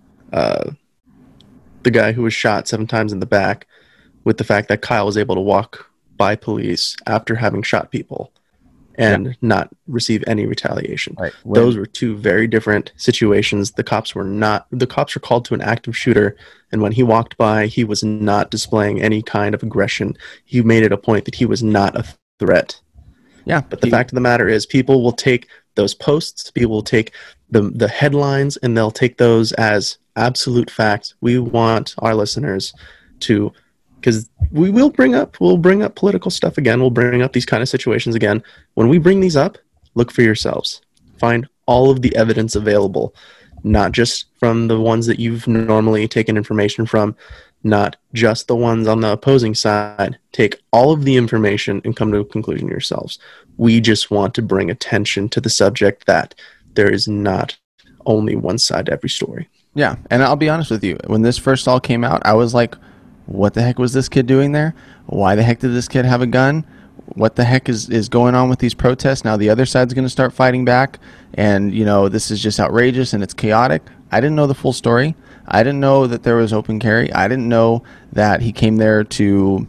the guy who was shot 7 times in the back with the fact that Kyle was able to walk by police after having shot people and not receive any retaliation. Right. Those were 2 very different situations. The cops were called to an active shooter, and when he walked by, he was not displaying any kind of aggression. He made it a point that he was not a threat. Yeah. But the fact of the matter is, people will take those posts, people will take the headlines, and they'll take those as absolute facts. We want our listeners to, because we'll bring up political stuff again. We'll bring up these kind of situations again. When we bring these up, look for yourselves. Find all of the evidence available, not just from the ones that you've normally taken information from, not just the ones on the opposing side. Take all of the information and come to a conclusion yourselves. We just want to bring attention to the subject that there is not only one side to every story. Yeah, and I'll be honest with you. When this first all came out, I was like, what the heck was this kid doing there? Why the heck did this kid have a gun? What the heck is going on with these protests? Now the other side's going to start fighting back, and this is just outrageous and it's chaotic. I didn't know the full story. I didn't know that there was open carry. I didn't know that he came there to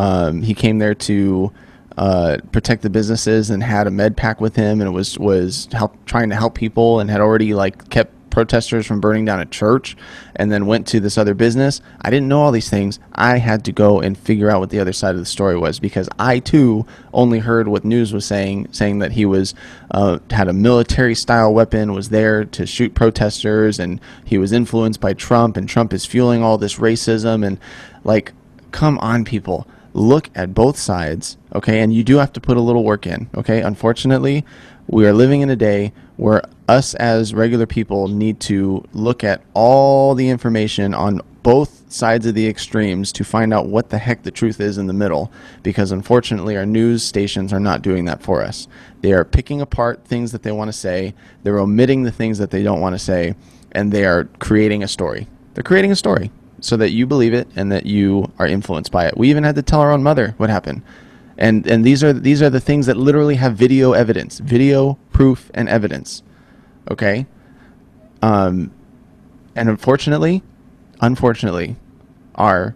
protect the businesses and had a med pack with him, and it was trying to help people, and had already kept protesters from burning down a church, and then went to this other business. I didn't know all these things. I had to go and figure out what the other side of the story was, because I too only heard what news was saying that he was had a military style weapon, was there to shoot protesters, and he was influenced by Trump, and Trump is fueling all this racism. And come on, people, look at both sides, okay? And you do have to put a little work in, okay? Unfortunately, we are living in a day where us as regular people need to look at all the information on both sides of the extremes to find out what the heck the truth is in the middle, because unfortunately our news stations are not doing that for us. They are picking apart things that they want to say, they're omitting the things that they don't want to say, and they are creating a story. They're creating a story so that you believe it and that you are influenced by it. We even had to tell our own mother what happened. And these are the things that literally have video evidence, video proof and evidence. Okay? And unfortunately, our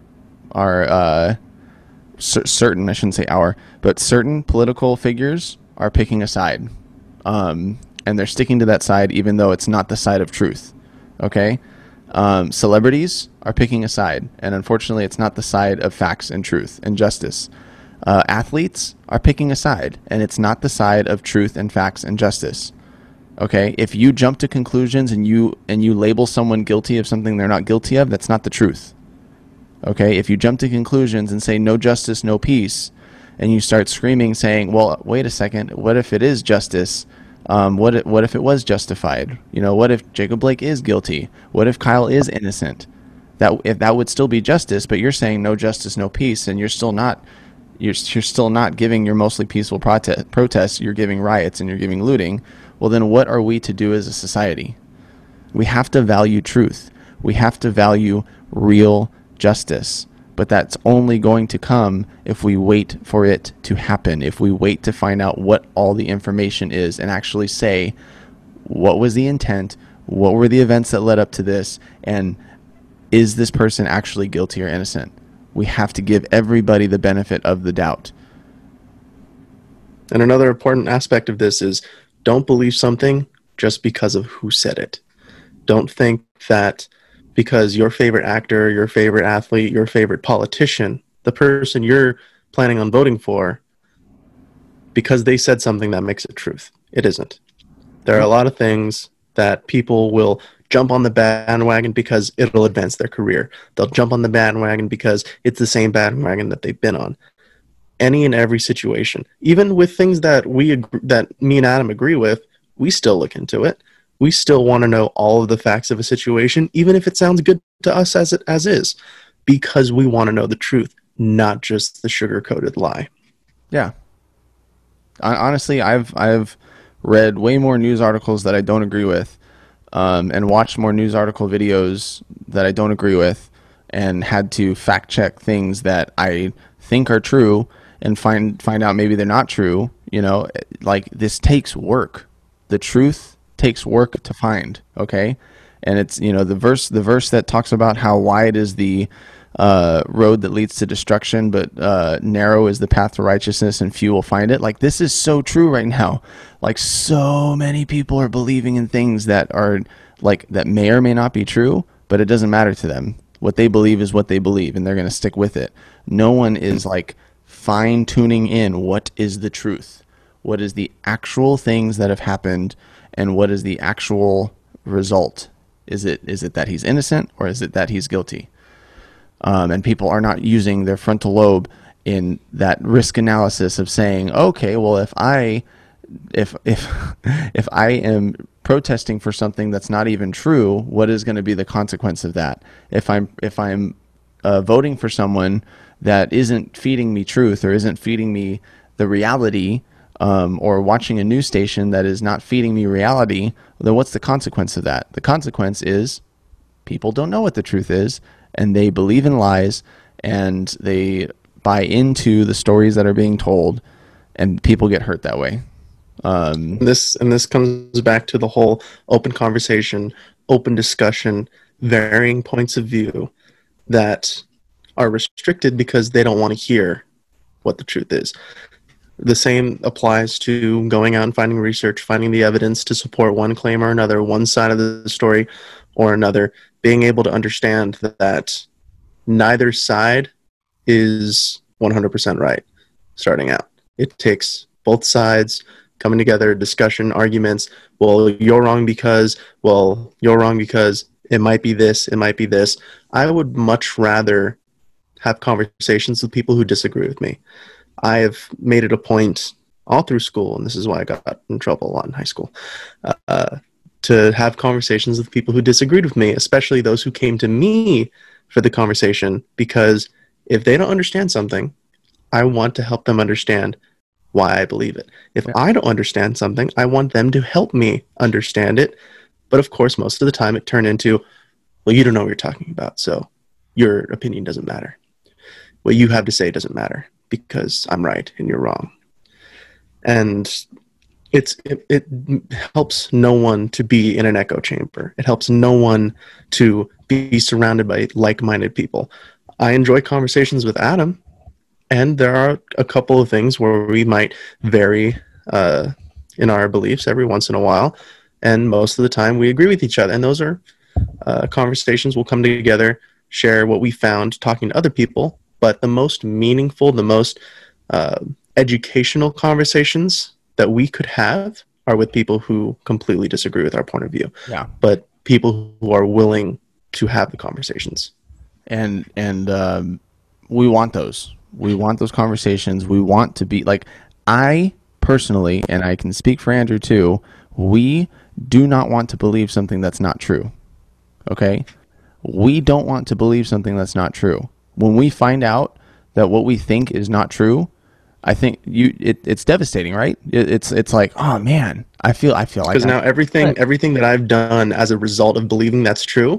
certain, I shouldn't say our, but certain political figures are picking a side. And they're sticking to that side even though it's not the side of truth. Okay? Celebrities are picking a side, and unfortunately it's not the side of facts and truth and justice. Athletes are picking a side, and it's not the side of truth and facts and justice. Okay, if you jump to conclusions and you label someone guilty of something they're not guilty of, that's not the truth. Okay, if you jump to conclusions and say no justice, no peace, and you start screaming saying, well, wait a second, what if it is justice? What if it was justified? What if Jacob Blake is guilty? What if Kyle is innocent? That would still be justice, but you're saying no justice, no peace, and you're still not giving your mostly peaceful protests. You're giving riots and you're giving looting. Well, then what are we to do as a society? We have to value truth. We have to value real justice. But that's only going to come if we wait for it to happen, if we wait to find out what all the information is and actually say, what was the intent, what were the events that led up to this, and is this person actually guilty or innocent? We have to give everybody the benefit of the doubt. And another important aspect of this is don't believe something just because of who said it. Don't think that because your favorite actor, your favorite athlete, your favorite politician, the person you're planning on voting for, because they said something that makes it truth. It isn't. There are a lot of things that people will jump on the bandwagon because it'll advance their career. They'll jump on the bandwagon because it's the same bandwagon that they've been on. Any and every situation, even with things that that me and Adam agree with, we still look into it. We still want to know all of the facts of a situation, even if it sounds good to us as is, because we want to know the truth, not just the sugar-coated lie. Yeah. Honestly, I've read way more news articles that I don't agree with, and watched more news article videos that I don't agree with, and had to fact check things that I think are true and find out maybe they're not true. You know, like, this takes work. The truth takes work to find. Okay, and it's, you know, the verse that talks about how wide is the road that leads to destruction, but narrow is the path to righteousness, and few will find it. Like, this is so true right now. Like, so many people are believing in things that are like, that may or may not be true, but it doesn't matter to them. What they believe is what they believe, and they're going to stick with it. No one is like fine tuning in what is the truth, what is the actual things that have happened, and what is the actual result. Is it that he's innocent, or is it that he's guilty? And people are not using their frontal lobe in that risk analysis of saying, okay, well, if I am protesting for something that's not even true, what is going to be the consequence of that? If I'm voting for someone that isn't feeding me truth, or isn't feeding me the reality, or watching a news station that is not feeding me reality, then what's the consequence of that? The consequence is people don't know what the truth is, and they believe in lies, and they buy into the stories that are being told, and people get hurt that way. This comes back to the whole open conversation, open discussion, varying points of view that are restricted because they don't want to hear what the truth is. The same applies to going out and finding research, finding the evidence to support one claim or another, one side of the story or another, being able to understand that neither side is 100% right starting out. It takes both sides coming together, discussion, arguments. Well, you're wrong because it might be this, it might be this. I would much rather have conversations with people who disagree with me. I have made it a point all through school, and this is why I got in trouble a lot in high school, to have conversations with people who disagreed with me, especially those who came to me for the conversation, because if they don't understand something, I want to help them understand why I believe it. If I don't understand something, I want them to help me understand it. But of course, most of the time it turned into, well, you don't know what you're talking about, so your opinion doesn't matter. What you have to say doesn't matter because I'm right and you're wrong. And it helps no one to be in an echo chamber. It helps no one to be surrounded by like-minded people. I enjoy conversations with Adam, and there are a couple of things where we might vary in our beliefs every once in a while, and most of the time we agree with each other. And those are conversations we'll come together, share what we found talking to other people. But the most meaningful, the most educational conversations that we could have are with people who completely disagree with our point of view. Yeah. But people who are willing to have the conversations. And we want those. We want those conversations. We want to be like, I personally, and I can speak for Andrew too, we do not want to believe something that's not true. Okay? We don't want to believe something that's not true. When we find out that what we think is not true, I think it's devastating, right? It's like, oh man, I feel like, because now everything that I've done as a result of believing that's true,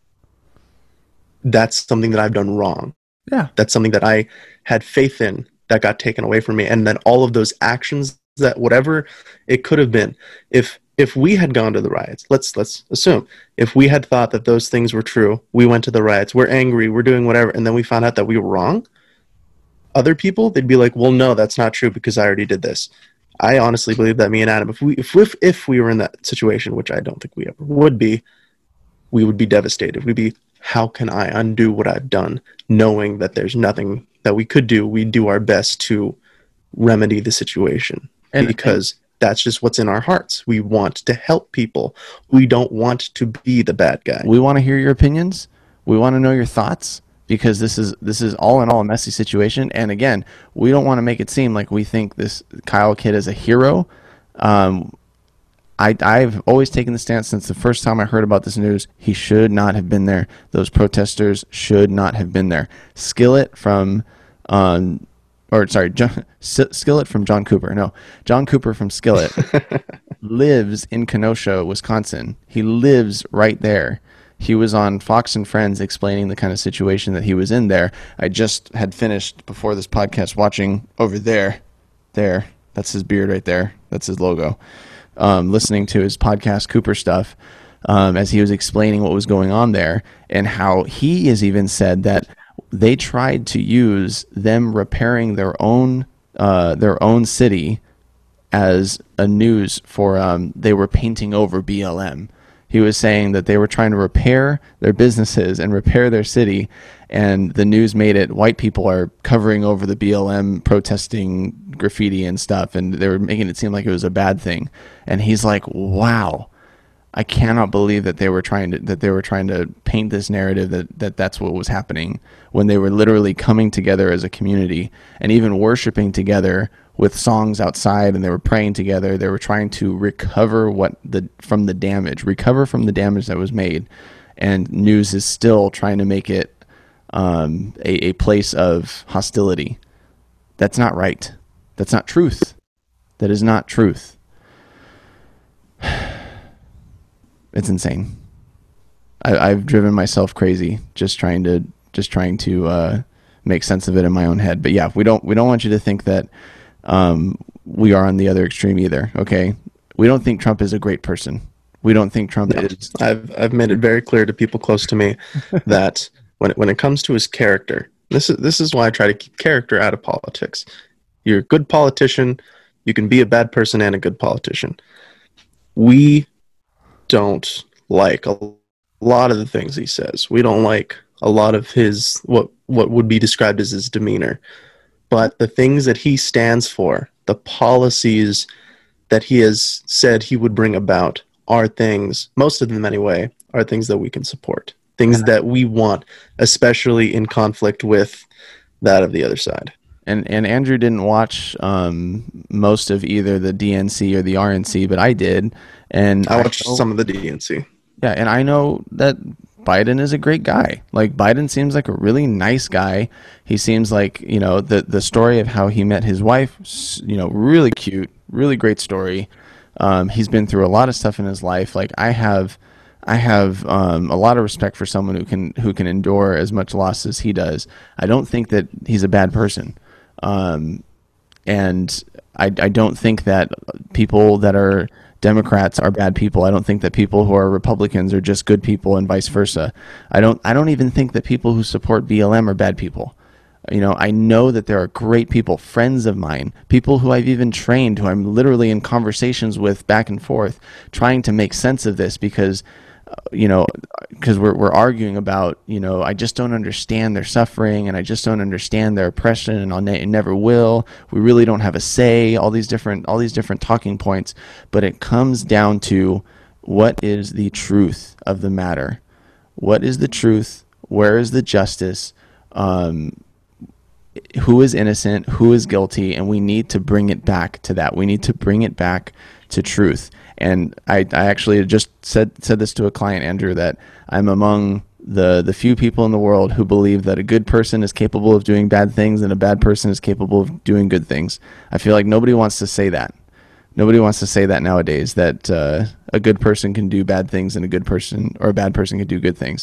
that's something that I've done wrong. Yeah, that's something that I had faith in that got taken away from me, and then all of those actions, that whatever it could have been, if we had gone to the riots, let's assume, if we had thought that those things were true, we went to the riots, we're angry, we're doing whatever, and then we found out that we were wrong, other people, they'd be like, well, no, that's not true because I already did this. I honestly believe that me and Adam, if we were in that situation, which I don't think we ever would be, we would be devastated. We'd be, how can I undo what I've done, knowing that there's nothing that we could do? We do our best to remedy the situation because that's just what's in our hearts. We want to help people. We don't want to be the bad guy. We want to hear your opinions. We want to know your thoughts, because this is all in all a messy situation. And again, we don't want to make it seem like we think this Kyle kid is a hero. I've always taken the stance since the first time I heard about this news, he should not have been there. Those protesters should not have been there. Skillet from Skillet from John Cooper. No, John Cooper from Skillet lives in Kenosha, Wisconsin. He lives right there. He was on Fox and Friends explaining the kind of situation that he was in there. I just had finished before this podcast watching over there. That's his beard right there. That's his logo. Listening to his podcast, Cooper Stuff, as he was explaining what was going on there, and how he has even said that they tried to use them repairing their own city as a news for they were painting over BLM. He was saying that they were trying to repair their businesses and repair their city, and the news made it white people are covering over the BLM protesting graffiti and stuff, and they were making it seem like it was a bad thing. And he's like, wow, I cannot believe that they were trying to paint this narrative that's what was happening, when they were literally coming together as a community and even worshiping together with songs outside, and they were praying together. They were trying to recover from the damage that was made. And news is still trying to make it a place of hostility. That's not right. That's not truth. That is not truth. It's insane. I've driven myself crazy just trying to make sense of it in my own head. But yeah, we don't want you to think that we are on the other extreme either. Okay, we don't think Trump is a great person. We don't think Trump is. I've made it very clear to people close to me that when it comes to his character, this is why I try to keep character out of politics. You're a good politician. You can be a bad person and a good politician. We don't like a lot of the things he says. We don't like a lot of his what would be described as his demeanor. But the things that he stands for, the policies that he has said he would bring about, are things, most of them anyway, are things that we can support. Things that we want, especially in conflict with that of the other side. And Andrew didn't watch most of either the DNC or the RNC, but I did. And I watched some of the DNC. Yeah, and I know that Biden is a great guy. Like, Biden seems like a really nice guy. He seems like, the story of how he met his wife, really cute, really great story. He's been through a lot of stuff in his life. Like, I have a lot of respect for someone who can endure as much loss as he does. I don't think that he's a bad person. And I don't think that people that are Democrats are bad people. I don't think that people who are Republicans are just good people, and vice versa. I don't even think that people who support BLM are bad people. I know that there are great people, friends of mine, people who I've even trained, who I'm literally in conversations with back and forth, trying to make sense of this because we're arguing about, I just don't understand their suffering, and I just don't understand their oppression, and I never will. We really don't have a say. All these different talking points, but it comes down to, what is the truth of the matter? What is the truth? Where is the justice? Who is innocent? Who is guilty? And we need to bring it back to that. We need to bring it back to truth. And I actually just said this to a client, Andrew, that I'm among the few people in the world who believe that a good person is capable of doing bad things and a bad person is capable of doing good things. I feel like nobody wants to say that. Nobody wants to say that nowadays, that a good person can do bad things and a good person or a bad person can do good things.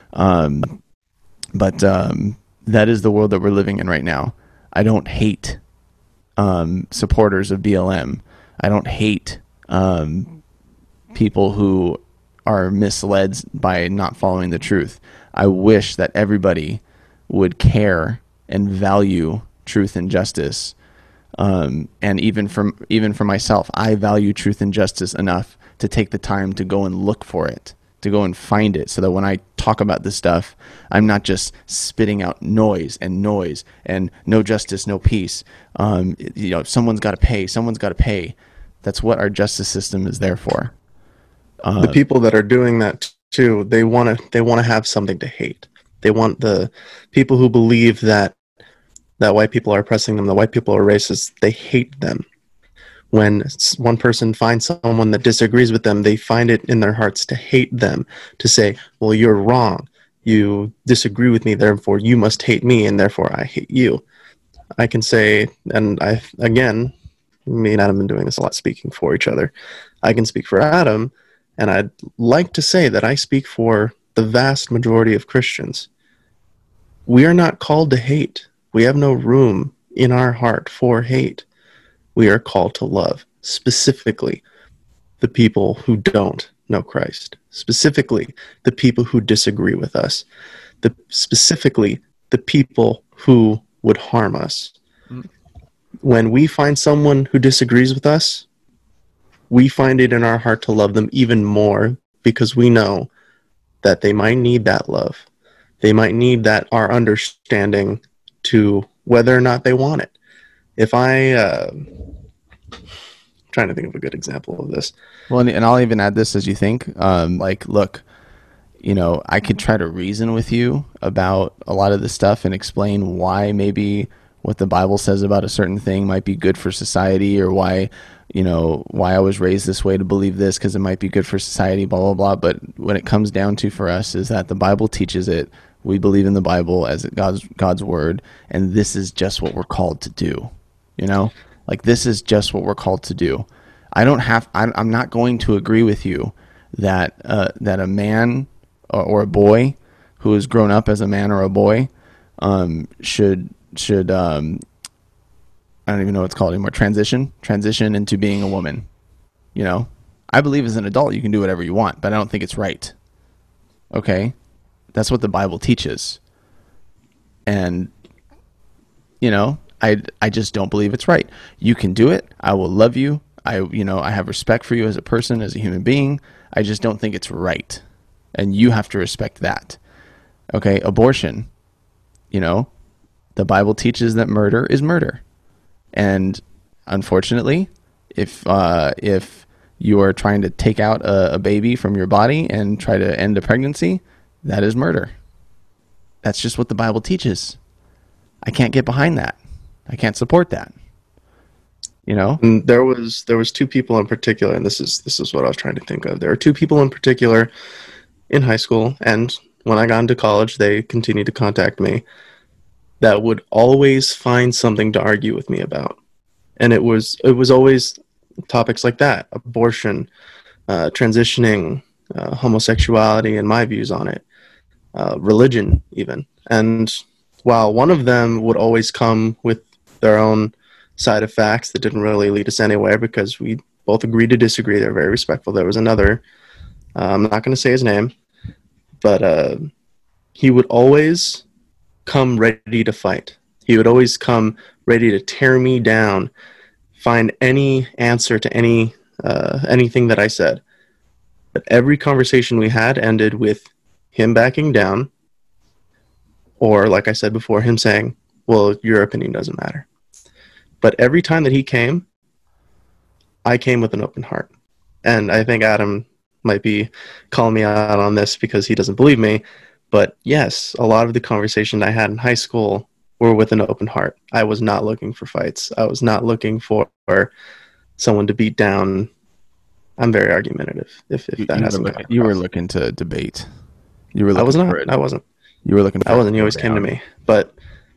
But that is the world that we're living in right now. I don't hate supporters of BLM. I don't hate people who are misled by not following the truth. I wish that everybody would care and value truth and justice. And even for myself, I value truth and justice enough to take the time to go and look for it, to go and find it, so that when I talk about this stuff, I'm not just spitting out noise and no justice, no peace. Someone's got to pay. That's what our justice system is there for. The people that are doing that too, they want to have something to hate. They want the people who believe that white people are oppressing them, that white people are racist, they hate them. When one person finds someone that disagrees with them, they find it in their hearts to hate them, to say, well, you're wrong. You disagree with me, therefore you must hate me, and therefore I hate you. I can say, and me and Adam have been doing this a lot, speaking for each other. I can speak for Adam, and I'd like to say that I speak for the vast majority of Christians. We are not called to hate. We have no room in our heart for hate. We are called to love, specifically the people who don't know Christ, specifically the people who disagree with us, specifically the people who would harm us. When we find someone who disagrees with us, we find it in our heart to love them even more, because we know that they might need that love. They might need our understanding to whether or not they want it. If trying to think of a good example of this. Well, and I'll even add this as you think. Look, I could try to reason with you about a lot of this stuff and explain why maybe what the Bible says about a certain thing might be good for society, or why I was raised this way to believe this because it might be good for society, blah, blah, blah. But when it comes down to for us is that the Bible teaches it. We believe in the Bible as God's word, and this is just what we're called to do. This is just what we're called to do. I'm not going to agree with you that a man or a boy who has grown up as a man or a boy should I don't even know what it's called anymore, transition into being a woman. I believe as an adult you can do whatever you want, but I don't think it's right. Okay? That's what the Bible teaches. And I just don't believe it's right. You can do it. I will love you. I have respect for you as a person, as a human being. I just don't think it's right. And you have to respect that. Okay? Abortion. The Bible teaches that murder is murder. And unfortunately, if you are trying to take out a baby from your body and try to end a pregnancy, that is murder. That's just what the Bible teaches. I can't get behind that. I can't support that. And there was two people in particular, and this is what I was trying to think of. There were two people in particular in high school, and when I got into college, they continued to contact me, that would always find something to argue with me about. And it was always topics like that: abortion, transitioning, homosexuality, and my views on it, religion even. And while one of them would always come with their own side of facts that didn't really lead us anywhere, because we both agreed to disagree, they're very respectful. There was another, I'm not going to say his name, but he would always come ready to fight. He would always come ready to tear me down, find any answer to anything that I said. But every conversation we had ended with him backing down, or, like I said before, him saying, well, your opinion doesn't matter. But every time that he came, I came with an open heart. And I think Adam might be calling me out on this because he doesn't believe me. But yes, a lot of the conversations I had in high school were with an open heart. I was not looking for fights. I was not looking for someone to beat down. I'm very argumentative. If that hasn't come across. You were looking to debate. I was not. I wasn't. You were looking for I wasn't. He always came to me. But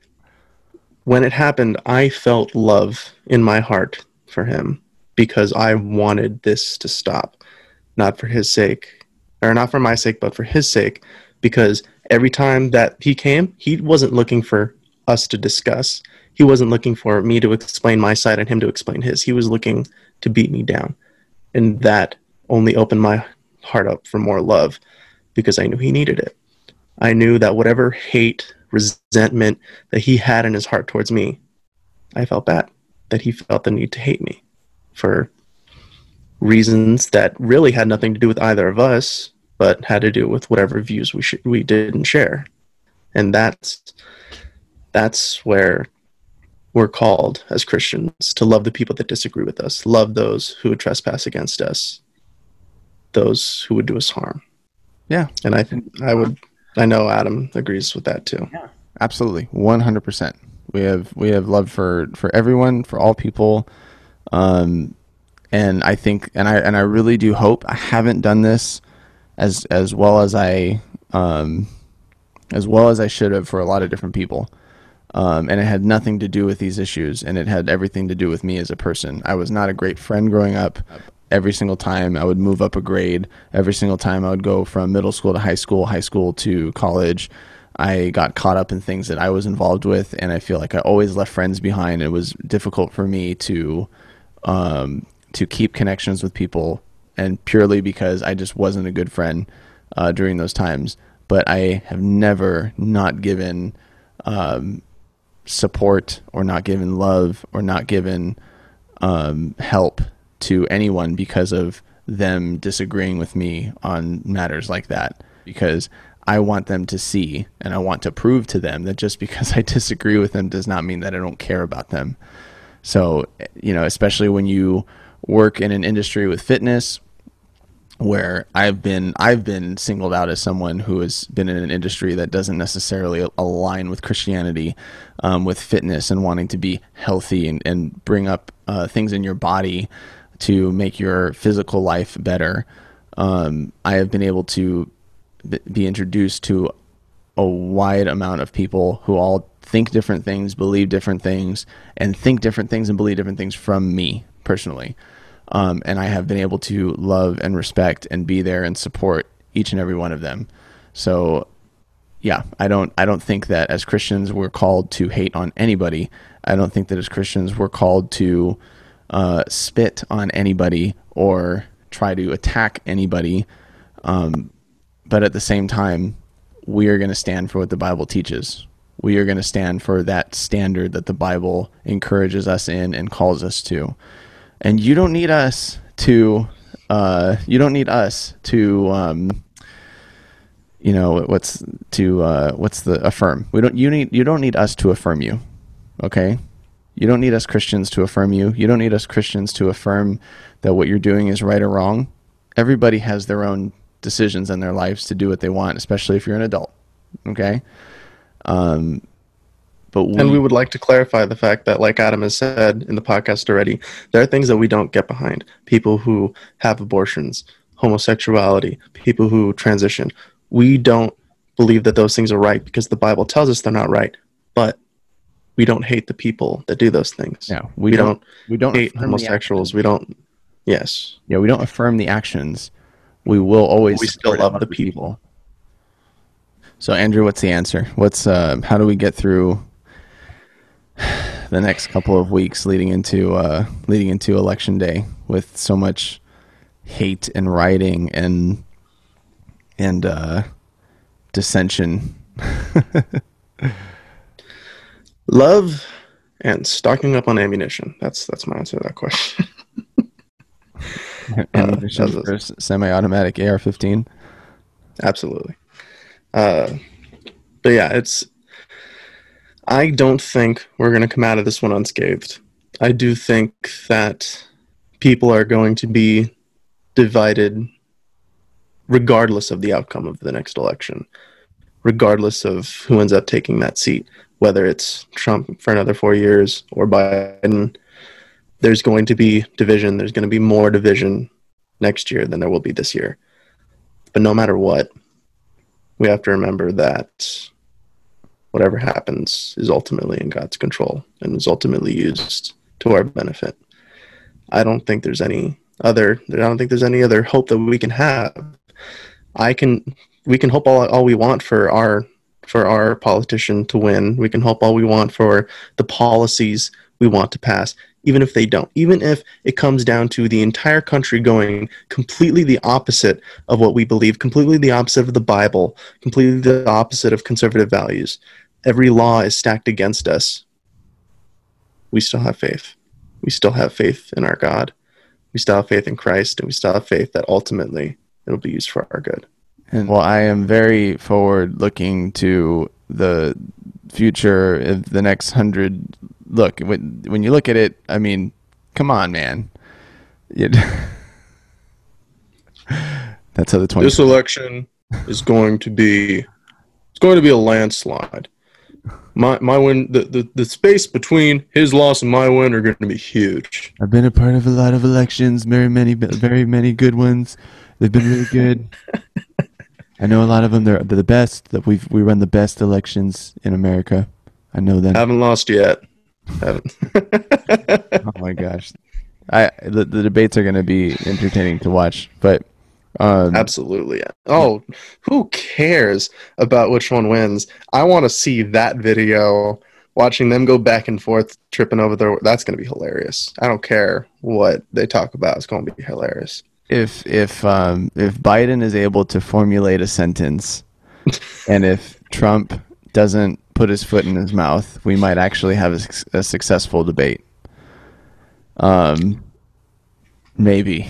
when it happened, I felt love in my heart for him because I wanted this to stop. Not for his sake, or not for my sake, but for his sake. Because every time that he came, he wasn't looking for us to discuss. He wasn't looking for me to explain my side and him to explain his. He was looking to beat me down. And that only opened my heart up for more love because I knew he needed it. I knew that whatever hate, resentment that he had in his heart towards me, I felt bad that he felt the need to hate me for reasons that really had nothing to do with either of us, but had to do with whatever views we didn't share. And that's where we're called as Christians to love the people that disagree with us, love those who would trespass against us, those who would do us harm. Yeah. And I know Adam agrees with that too. Yeah. Absolutely. 100%. We have love for everyone, for all people. And I think, and I really do hope, I haven't done this as well as I should have for a lot of different people. And it had nothing to do with these issues, and it had everything to do with me as a person. I was not a great friend growing up. Every single time I would move up a grade, every single time I would go from middle school to high school to college, I got caught up in things that I was involved with, and I feel like I always left friends behind. It was difficult for me to keep connections with people, and purely because I just wasn't a good friend during those times. But I have never not given support or not given love or not given help to anyone because of them disagreeing with me on matters like that, because I want them to see and I want to prove to them that just because I disagree with them does not mean that I don't care about them. So, especially when you work in an industry with fitness, where I've been singled out as someone who has been in an industry that doesn't necessarily align with Christianity, with fitness and wanting to be healthy and bring up things in your body to make your physical life better. I have been able to be introduced to a wide amount of people who all think different things, believe different things, and think different things and believe different things from me personally. And I have been able to love and respect and be there and support each and every one of them. So yeah, I don't think that as Christians we're called to hate on anybody. I don't think that as Christians we're called to spit on anybody or try to attack anybody. But at the same time, we are going to stand for what the Bible teaches. We are going to stand for that standard that the Bible encourages us in and calls us to. And you don't need us to, what's the affirm? You don't need us to affirm you. Okay. You don't need us Christians to affirm you. You don't need us Christians to affirm that what you're doing is right or wrong. Everybody has their own decisions in their lives to do what they want, especially if you're an adult. Okay. But we would like to clarify the fact that, like Adam has said in the podcast already, there are things that we don't get behind. People who have abortions, homosexuality, people who transition. We don't believe that those things are right because the Bible tells us they're not right, but we don't hate the people that do those things. Yeah, we don't hate homosexuals. We don't. Yes. Yeah, we don't affirm the actions. We will always. We still love the people. So, Andrew, what's the answer? How do we get through the next couple of weeks leading into Election Day with so much hate and rioting and dissension? Love and stocking up on ammunition. That's my answer to that question. Ammunition for semi-automatic AR-15. Absolutely. But yeah, I don't think we're going to come out of this one unscathed. I do think that people are going to be divided regardless of the outcome of the next election, regardless of who ends up taking that seat, whether it's Trump for another 4 years or Biden. There's going to be division. There's going to be more division next year than there will be this year. But no matter what, we have to remember that whatever happens is ultimately in God's control and is ultimately used to our benefit. I don't think there's any other hope that we can have. We can hope all we want for our politician to win. We can hope all we want for the policies we want to pass, even if they don't. Even if it comes down to the entire country going completely the opposite of what we believe, completely the opposite of the Bible, completely the opposite of conservative values. Every law is stacked against us. we still have faith. We still have faith in our God. We still have faith in Christ, and we still have faith that ultimately it'll be used for our good. And well, I am very forward looking to the future of the next 100. Look, when you look at it, I mean, come on, man. That's how the 20. This election is going to be a landslide. My win, the space between his loss and my win are going to be huge. I've been a part of a lot of elections, very many good ones. They've been really good. I know a lot of them. They're the best. That we run the best elections in America. I know that. Haven't lost yet. Haven't. Oh my gosh, the debates are going to be entertaining to watch, but. Absolutely. Oh, who cares about which one wins? I want to see that video, watching them go back and forth, tripping over that's going to be hilarious. I don't care what they talk about. It's going to be hilarious. If Biden is able to formulate a sentence, and if Trump doesn't put his foot in his mouth, we might actually have a successful debate. Maybe.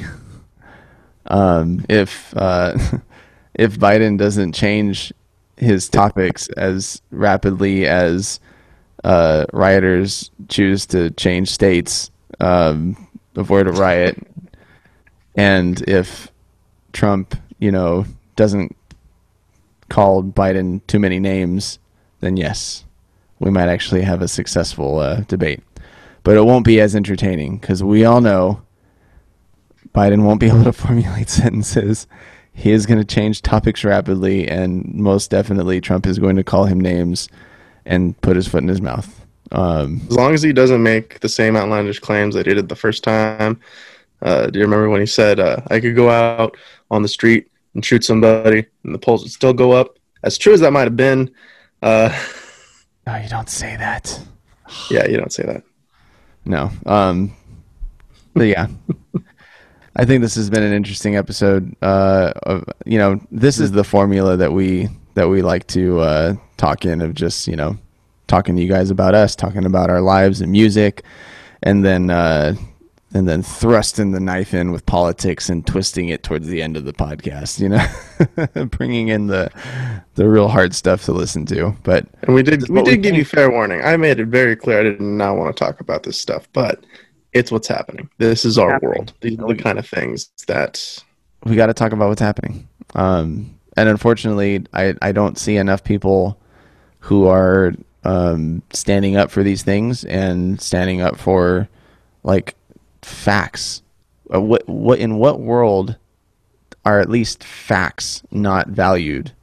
If Biden doesn't change his topics as rapidly as rioters choose to change states, avoid a riot, and if Trump, doesn't call Biden too many names, then yes, we might actually have a successful debate. But it won't be as entertaining because we all know Biden won't be able to formulate sentences. He is going to change topics rapidly, and most definitely Trump is going to call him names and put his foot in his mouth. As long as he doesn't make the same outlandish claims that he did the first time. Do you remember when he said, I could go out on the street and shoot somebody and the polls would still go up? As true as that might have been. No, you don't say that. Yeah, you don't say that. No. But yeah. I think this has been an interesting episode. This is the formula that we like to talk in, of just, talking to you guys about us, talking about our lives and music, and then thrusting the knife in with politics and twisting it towards the end of the podcast, bringing in the real hard stuff to listen to. And we did give you fair warning. I made it very clear I did not want to talk about this stuff, but it's what's happening. This is our world. These are the kind of things that we got to talk about. What's happening, and unfortunately, I don't see enough people who are standing up for these things and standing up for facts. What in what world are at least facts not valued?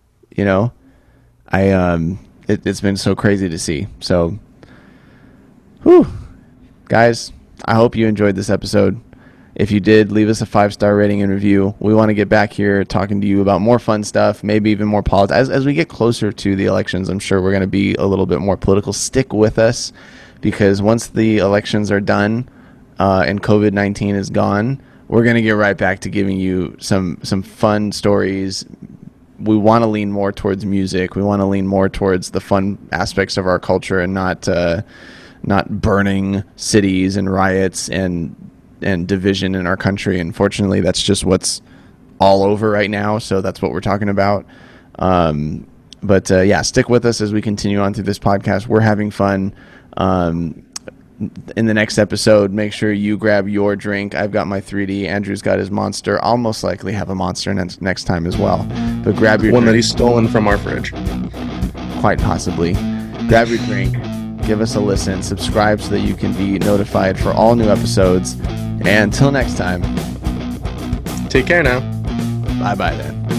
It's been so crazy to see. So, guys, I hope you enjoyed this episode. If you did, leave us a 5-star rating and review. We want to get back here talking to you about more fun stuff, maybe even more politics. As we get closer to the elections, I'm sure we're going to be a little bit more political. Stick with us, because once the elections are done and COVID-19 is gone, we're going to get right back to giving you some fun stories. We want to lean more towards music. We want to lean more towards the fun aspects of our culture, and not burning cities and riots and division in our country. Unfortunately, that's just what's all over right now. So that's what we're talking about. But stick with us as we continue on through this podcast. We're having fun. In the next episode, make sure you grab your drink. I've got my 3D. Andrew's got his Monster. I'll most likely have a Monster next time as well. But grab your one drink. That he's stolen from our fridge. Quite possibly. Grab your drink. Give us a listen. Subscribe so that you can be notified for all new episodes. And until next time, take care now. Bye-bye then.